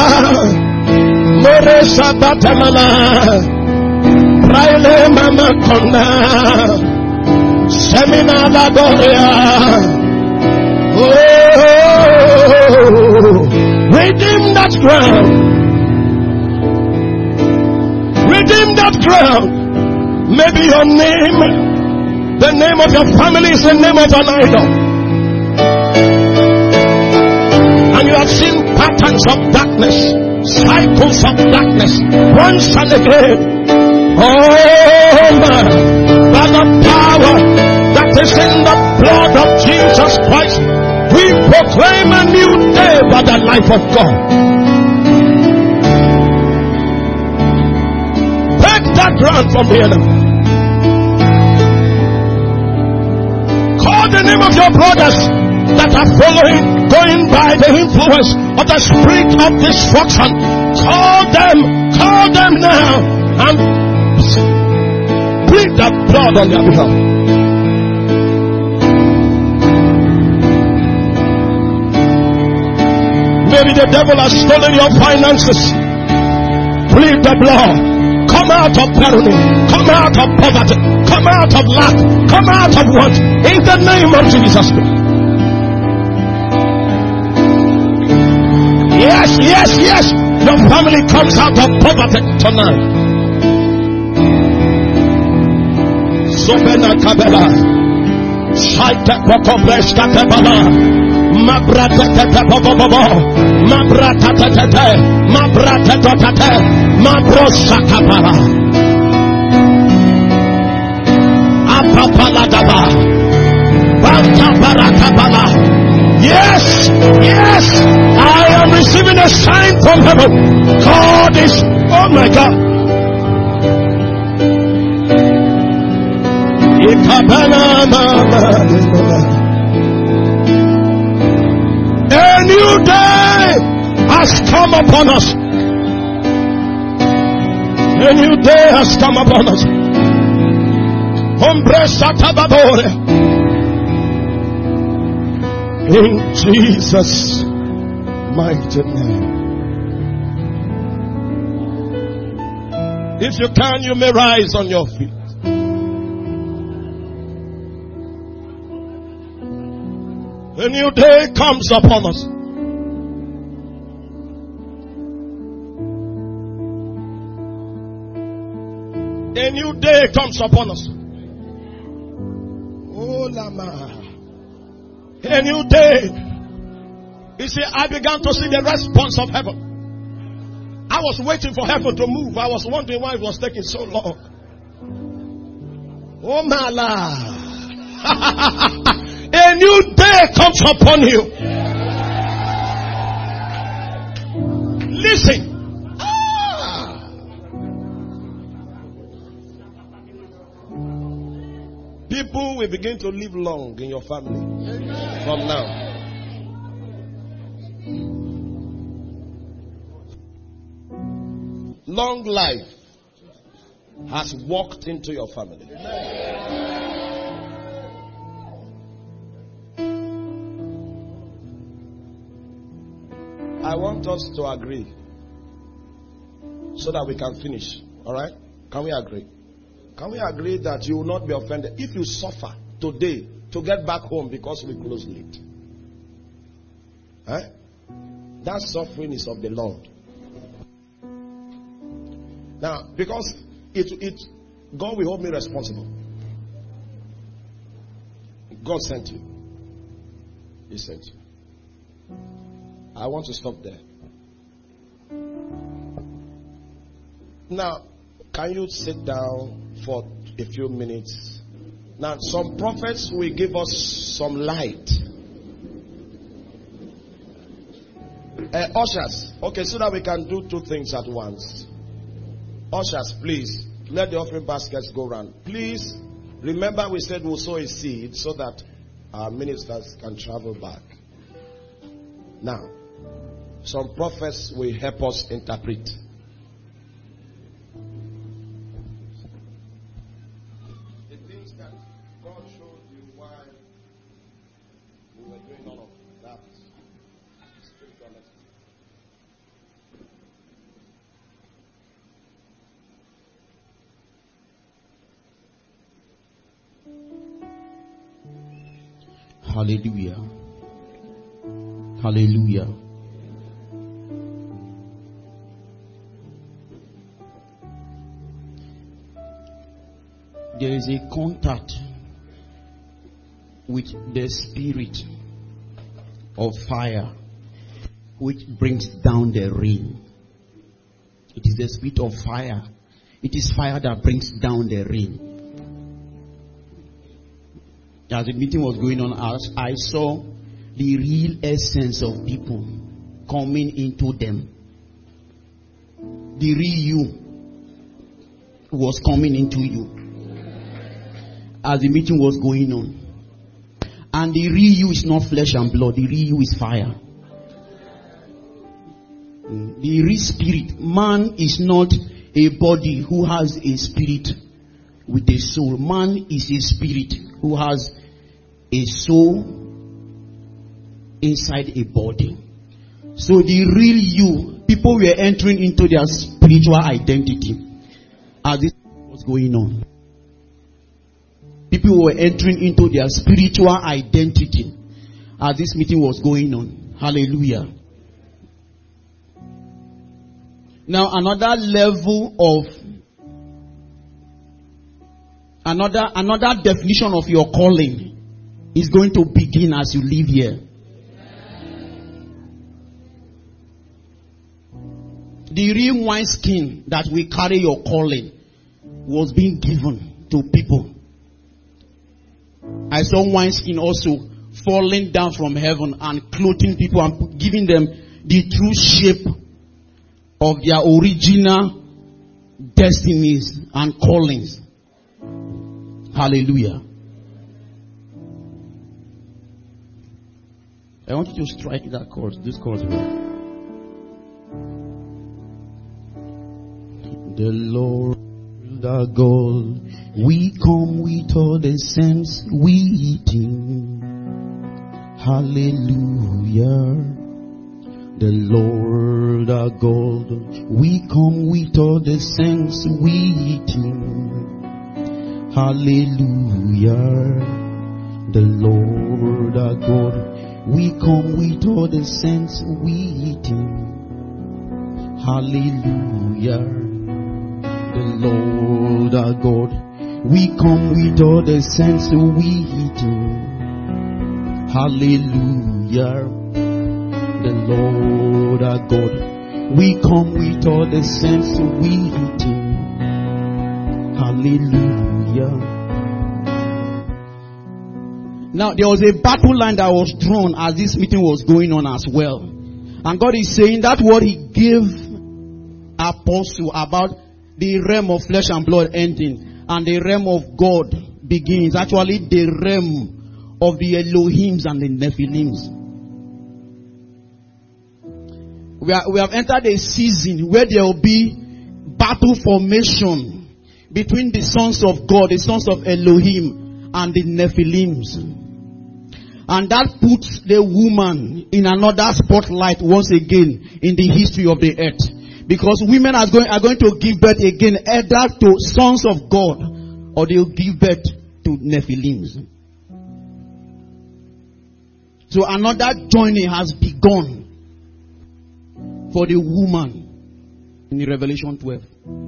Moresa batamama. Raile mama kona. Semina la doria. Oh, redeem that ground. Redeem that ground. Maybe your name, the name of your family is the name of an idol. And you have seen patterns of darkness, cycles of darkness, once and again. Oh man, by the power that is in the blood of Jesus Christ, we proclaim a new day by the life of God. Take that ground from the enemy. Call the name of your brothers that are going by the influence of the spirit of destruction. Call them now and plead the blood on their behalf. Maybe the devil has stolen your finances. Plead the blood. Come out of tyranny. Come out of poverty. Come out of lack. Come out of want. In the name of Jesus Christ. Yes. Your family comes out of poverty tonight. Sobena kabela. Shaita kokobresh katebala. Mabrata tete bobobo. Mabrata tete. Mabrata tete. Mabrosa kabala. Apapaladaba. Banta barakabala. Yes. I am receiving a sign from heaven. God is, oh my God. A new day has come upon us. A new day has come upon us. In Jesus' mighty name. If you can, you may rise on your feet. A new day comes upon us. A new day comes upon us. Oh, Lama. A new day. You see, I began to see the response of heaven. I was waiting for heaven to move. I was wondering why it was taking so long. Oh, my Lord. new day comes upon you. Listen. People will begin to live long in your family from now. Long life has walked into your family. I want us to agree so that we can finish. Alright? Can we agree? Can we agree that you will not be offended if you suffer today to get back home because we close late? Eh? That suffering is of the Lord. Now, because God will hold me responsible. God sent you. He sent you. I want to stop there. Now, can you sit down for a few minutes? Now, some prophets will give us some light. Ushers, okay, so that we can do two things at once. Ushers, please, let the offering baskets go round. Please, remember we said we'll sow a seed so that our ministers can travel back. Now, some prophets will help us interpret. The things that God showed you while we were doing all of that spirituality. Hallelujah. Hallelujah. There is a contact with the spirit of fire which brings down the rain. It is the spirit of fire. It is fire that brings down the rain. As the meeting was going on, I saw the real essence of people coming into them. The real you was coming into you as the meeting was going on. And the real you is not flesh and blood. The real you is fire. The real spirit. Man is not a body who has a spirit with a soul. Man is a spirit who has a soul inside a body. So the real you, people were entering into their spiritual identity as this was going on. People were entering into their spiritual identity as this meeting was going on. Hallelujah. Now another level of another definition of your calling is going to begin as you live here. The real wineskin that will carry your calling was being given to people. I saw wineskin also falling down from heaven and clothing people and giving them the true shape of their original destinies and callings. Hallelujah. I want you to strike that chord, this chord. The Lord our God, we come with all the sense we eating. Hallelujah. The Lord our God, we come with all the sense we eating. Hallelujah. The Lord our God, we come with all the sense we eating. Hallelujah. The Lord our God, we come with all the sense we eating. Hallelujah. The Lord our God, we come with all the sense we eating. Hallelujah. Now, there was a battle line that was drawn as this meeting was going on as well. And God is saying that what He gave Apostle about the realm of flesh and blood ending and the realm of God begins. Actually, the realm of the Elohims and the Nephilims. We have entered a season where there will be battle formation between the sons of God, the sons of Elohim, and the Nephilims. And that puts the woman in another spotlight once again in the history of the earth. Because women are going to give birth again either to sons of God or they'll give birth to Nephilims. So another journey has begun for the woman in the Revelation 12.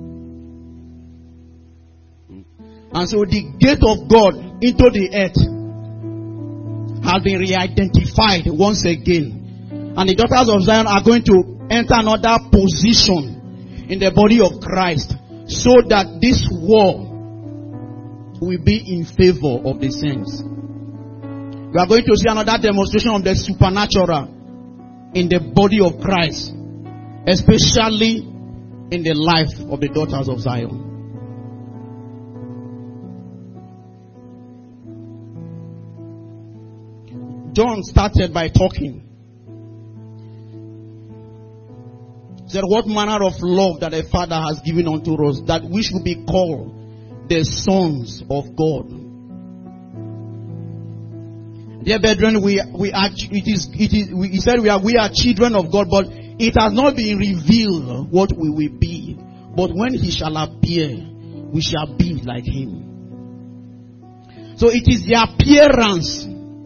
And so the gate of God into the earth has been re-identified once again. And the daughters of Zion are going to enter another position in the body of Christ so that this war will be in favor of the saints. We are going to see another demonstration of the supernatural in the body of Christ, especially in the life of the daughters of Zion. John started by talking. He said, what manner of love that the Father has given unto us, that we should be called the sons of God. Dear brethren, we said we are children of God, but it has not been revealed what we will be. But when He shall appear, we shall be like Him. So it is the appearance.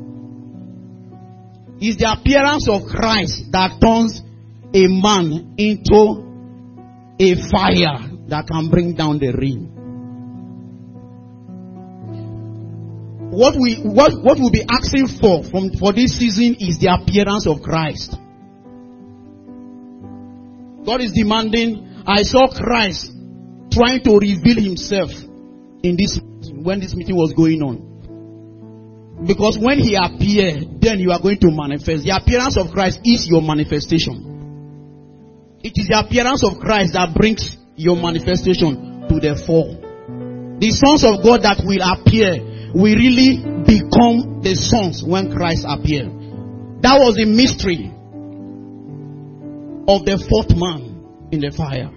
It's the appearance of Christ that turns a man into a fire that can bring down the rain. What we'll be asking for this season is the appearance of Christ. God is demanding. I saw Christ trying to reveal Himself in this when this meeting was going on. Because when He appeared, then you are going to manifest. The appearance of Christ is your manifestation. It is the appearance of Christ that brings your manifestation to the fore. The sons of God that will appear will really become the sons when Christ appeared. That was the mystery of the fourth man in the fire.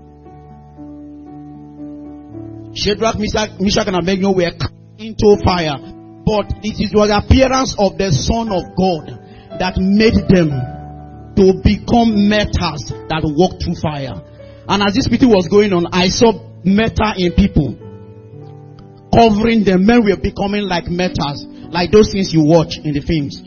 Shadrach, Meshach, and Abednego were into fire. But it was the appearance of the Son of God that made them to become metals that walk through fire. And as this meeting was going on, I saw metal in people covering them. Men were becoming like metals, like those things you watch in the films.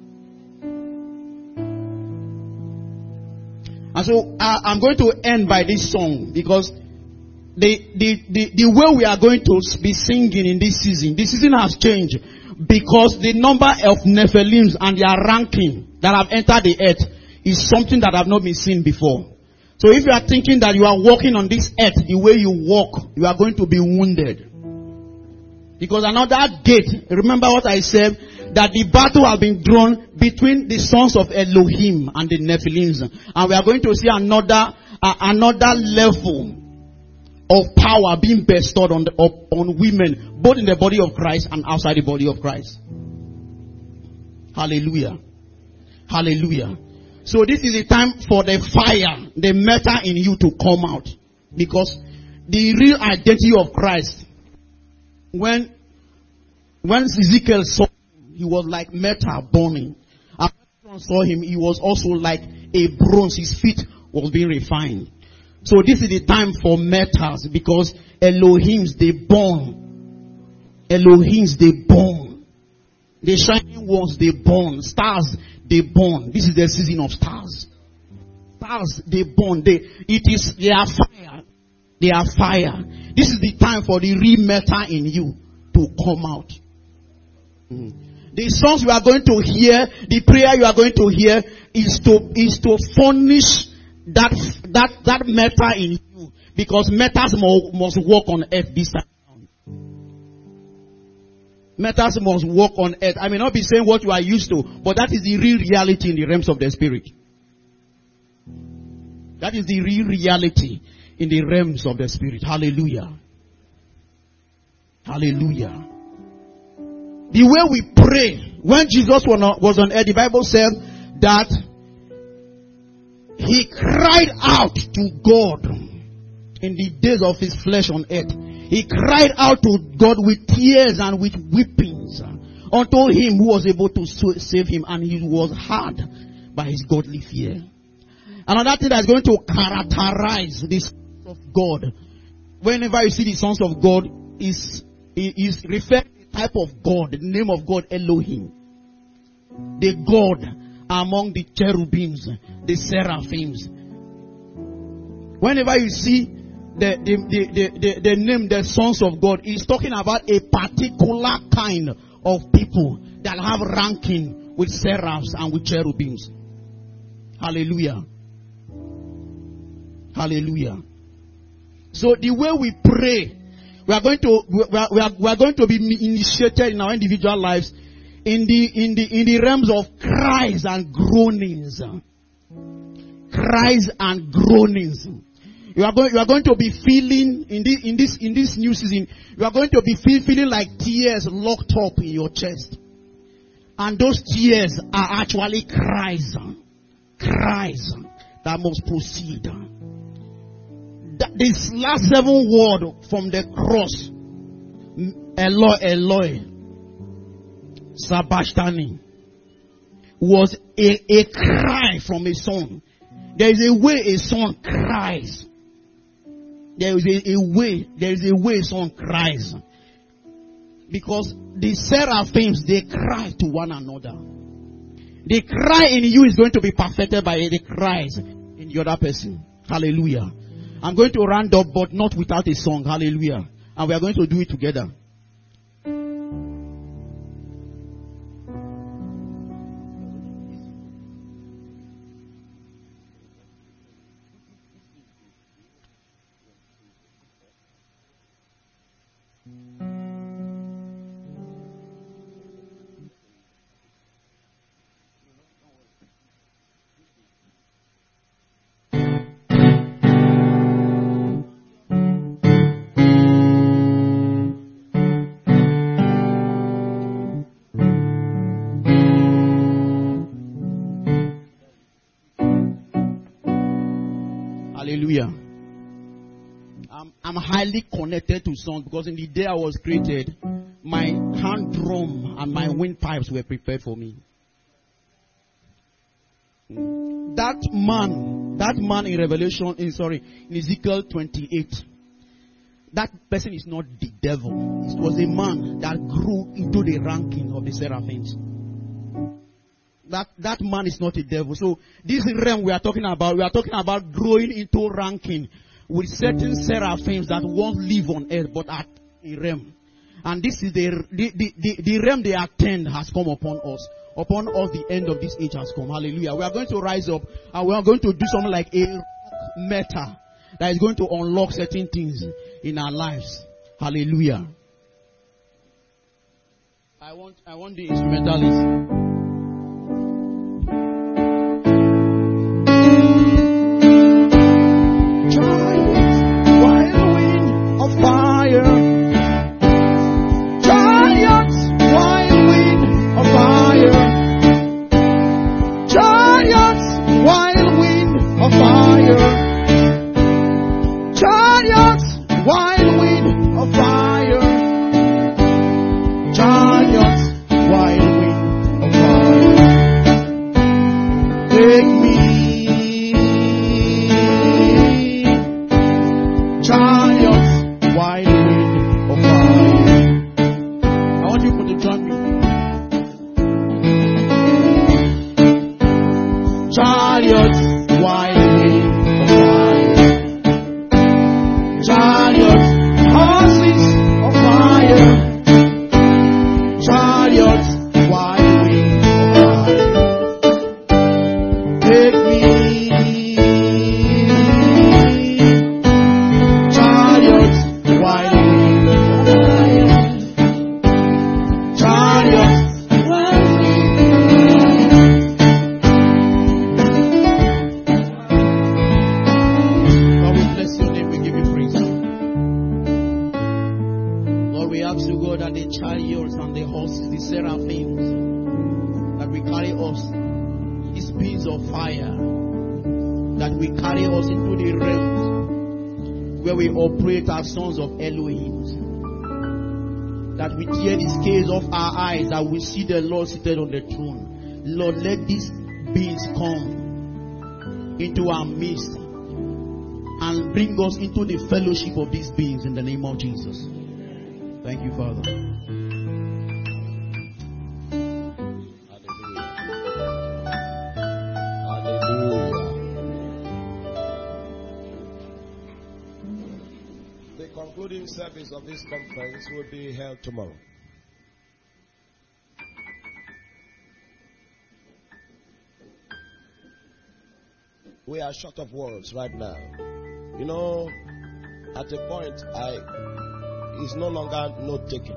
And so I'm going to end by this song, because the way we are going to be singing in this season has changed, because the number of Nephilims and their ranking that have entered the earth is something that have not been seen before. So if you are thinking that you are walking on this earth the way you walk, you are going to be wounded. Because another gate, remember what I said, that the battle has been drawn between the sons of Elohim and the Nephilims. And we are going to see another level of power being bestowed on women, both in the body of Christ and outside the body of Christ. Hallelujah. Hallelujah. So this is the time for the fire, the metal in you to come out. Because the real identity of Christ, when Ezekiel saw him, he was like metal burning. And when saw him, he was also like a bronze. His feet was being refined. So this is the time for metals, because Elohims, they burn. Elohims, they burn. The shining ones, they burn. Stars, they burn. This is the season of stars. Stars, they burn. They are fire. They are fire. This is the time for the real metal in you to come out. The songs you are going to hear, the prayer you are going to hear is to furnish that metal in you, because metals must walk on earth this time. Metals must walk on earth. I may not be saying what you are used to, but that is the real reality in the realms of the spirit. That is the real reality in the realms of the spirit. Hallelujah. Hallelujah. The way we pray, when Jesus was on earth, the Bible said that he cried out to God in the days of his flesh on earth. He cried out to God with tears and with weepings unto him who was able to save him, and he was heard by his godly fear. Another thing that is going to characterize the sons of God, whenever you see the sons of God, is referring to the type of God, the name of God, Elohim. The God among the cherubims, the seraphims. Whenever you see the name, the sons of God, is talking about a particular kind of people that have ranking with seraphs and with cherubims. Hallelujah. Hallelujah. So the way we pray, we are going to be initiated in our individual lives in the realms of cries and groanings. Cries and groanings. You are going to be feeling in this new season. You are going to be feeling like tears locked up in your chest, and those tears are actually cries that must proceed. This last 7 word from the cross, Eloi, Eloi, Sabachthani, was a cry from a son. There is a way a son cries. There is a way a son cries. Because the seraphims, they cry to one another. The cry in you is going to be perfected by the cries in the other person. Hallelujah. I'm going to round up, but not without a song. Hallelujah. And we are going to do it together. Hallelujah. I'm highly connected to songs because in the day I was created, my hand drum and my windpipes were prepared for me. That man in in Ezekiel 28, that person is not the devil. It was a man that grew into the ranking of the seraphims. That man is not a devil. So this realm we are talking about growing into ranking with certain seraphims that won't live on earth but are a realm. And this is the realm they attend has come upon us. Upon us the end of this age has come. Hallelujah. We are going to rise up and we are going to do something like a rock metal that is going to unlock certain things in our lives. Hallelujah. I want the instrumentalist. the seraphims, that we carry us, these beings of fire, that we carry us into the realms where we operate as sons of Elohim, that we tear the scales off our eyes, that we see the Lord seated on the throne. Lord, let these beings come into our midst and bring us into the fellowship of these beings in the name of Jesus. Thank you, Father. Hallelujah. The concluding service of this conference will be held tomorrow. We are short of words right now. You know, at a point, it's no longer note taking.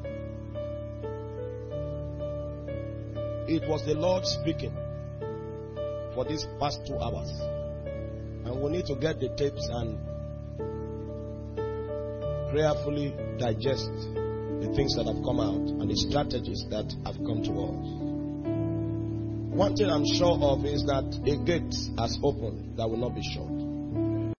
It was the Lord speaking for these past 2 hours. And we need to get the tapes and prayerfully digest the things that have come out and the strategies that have come to us. One thing I'm sure of is that a gate has opened that will not be shut.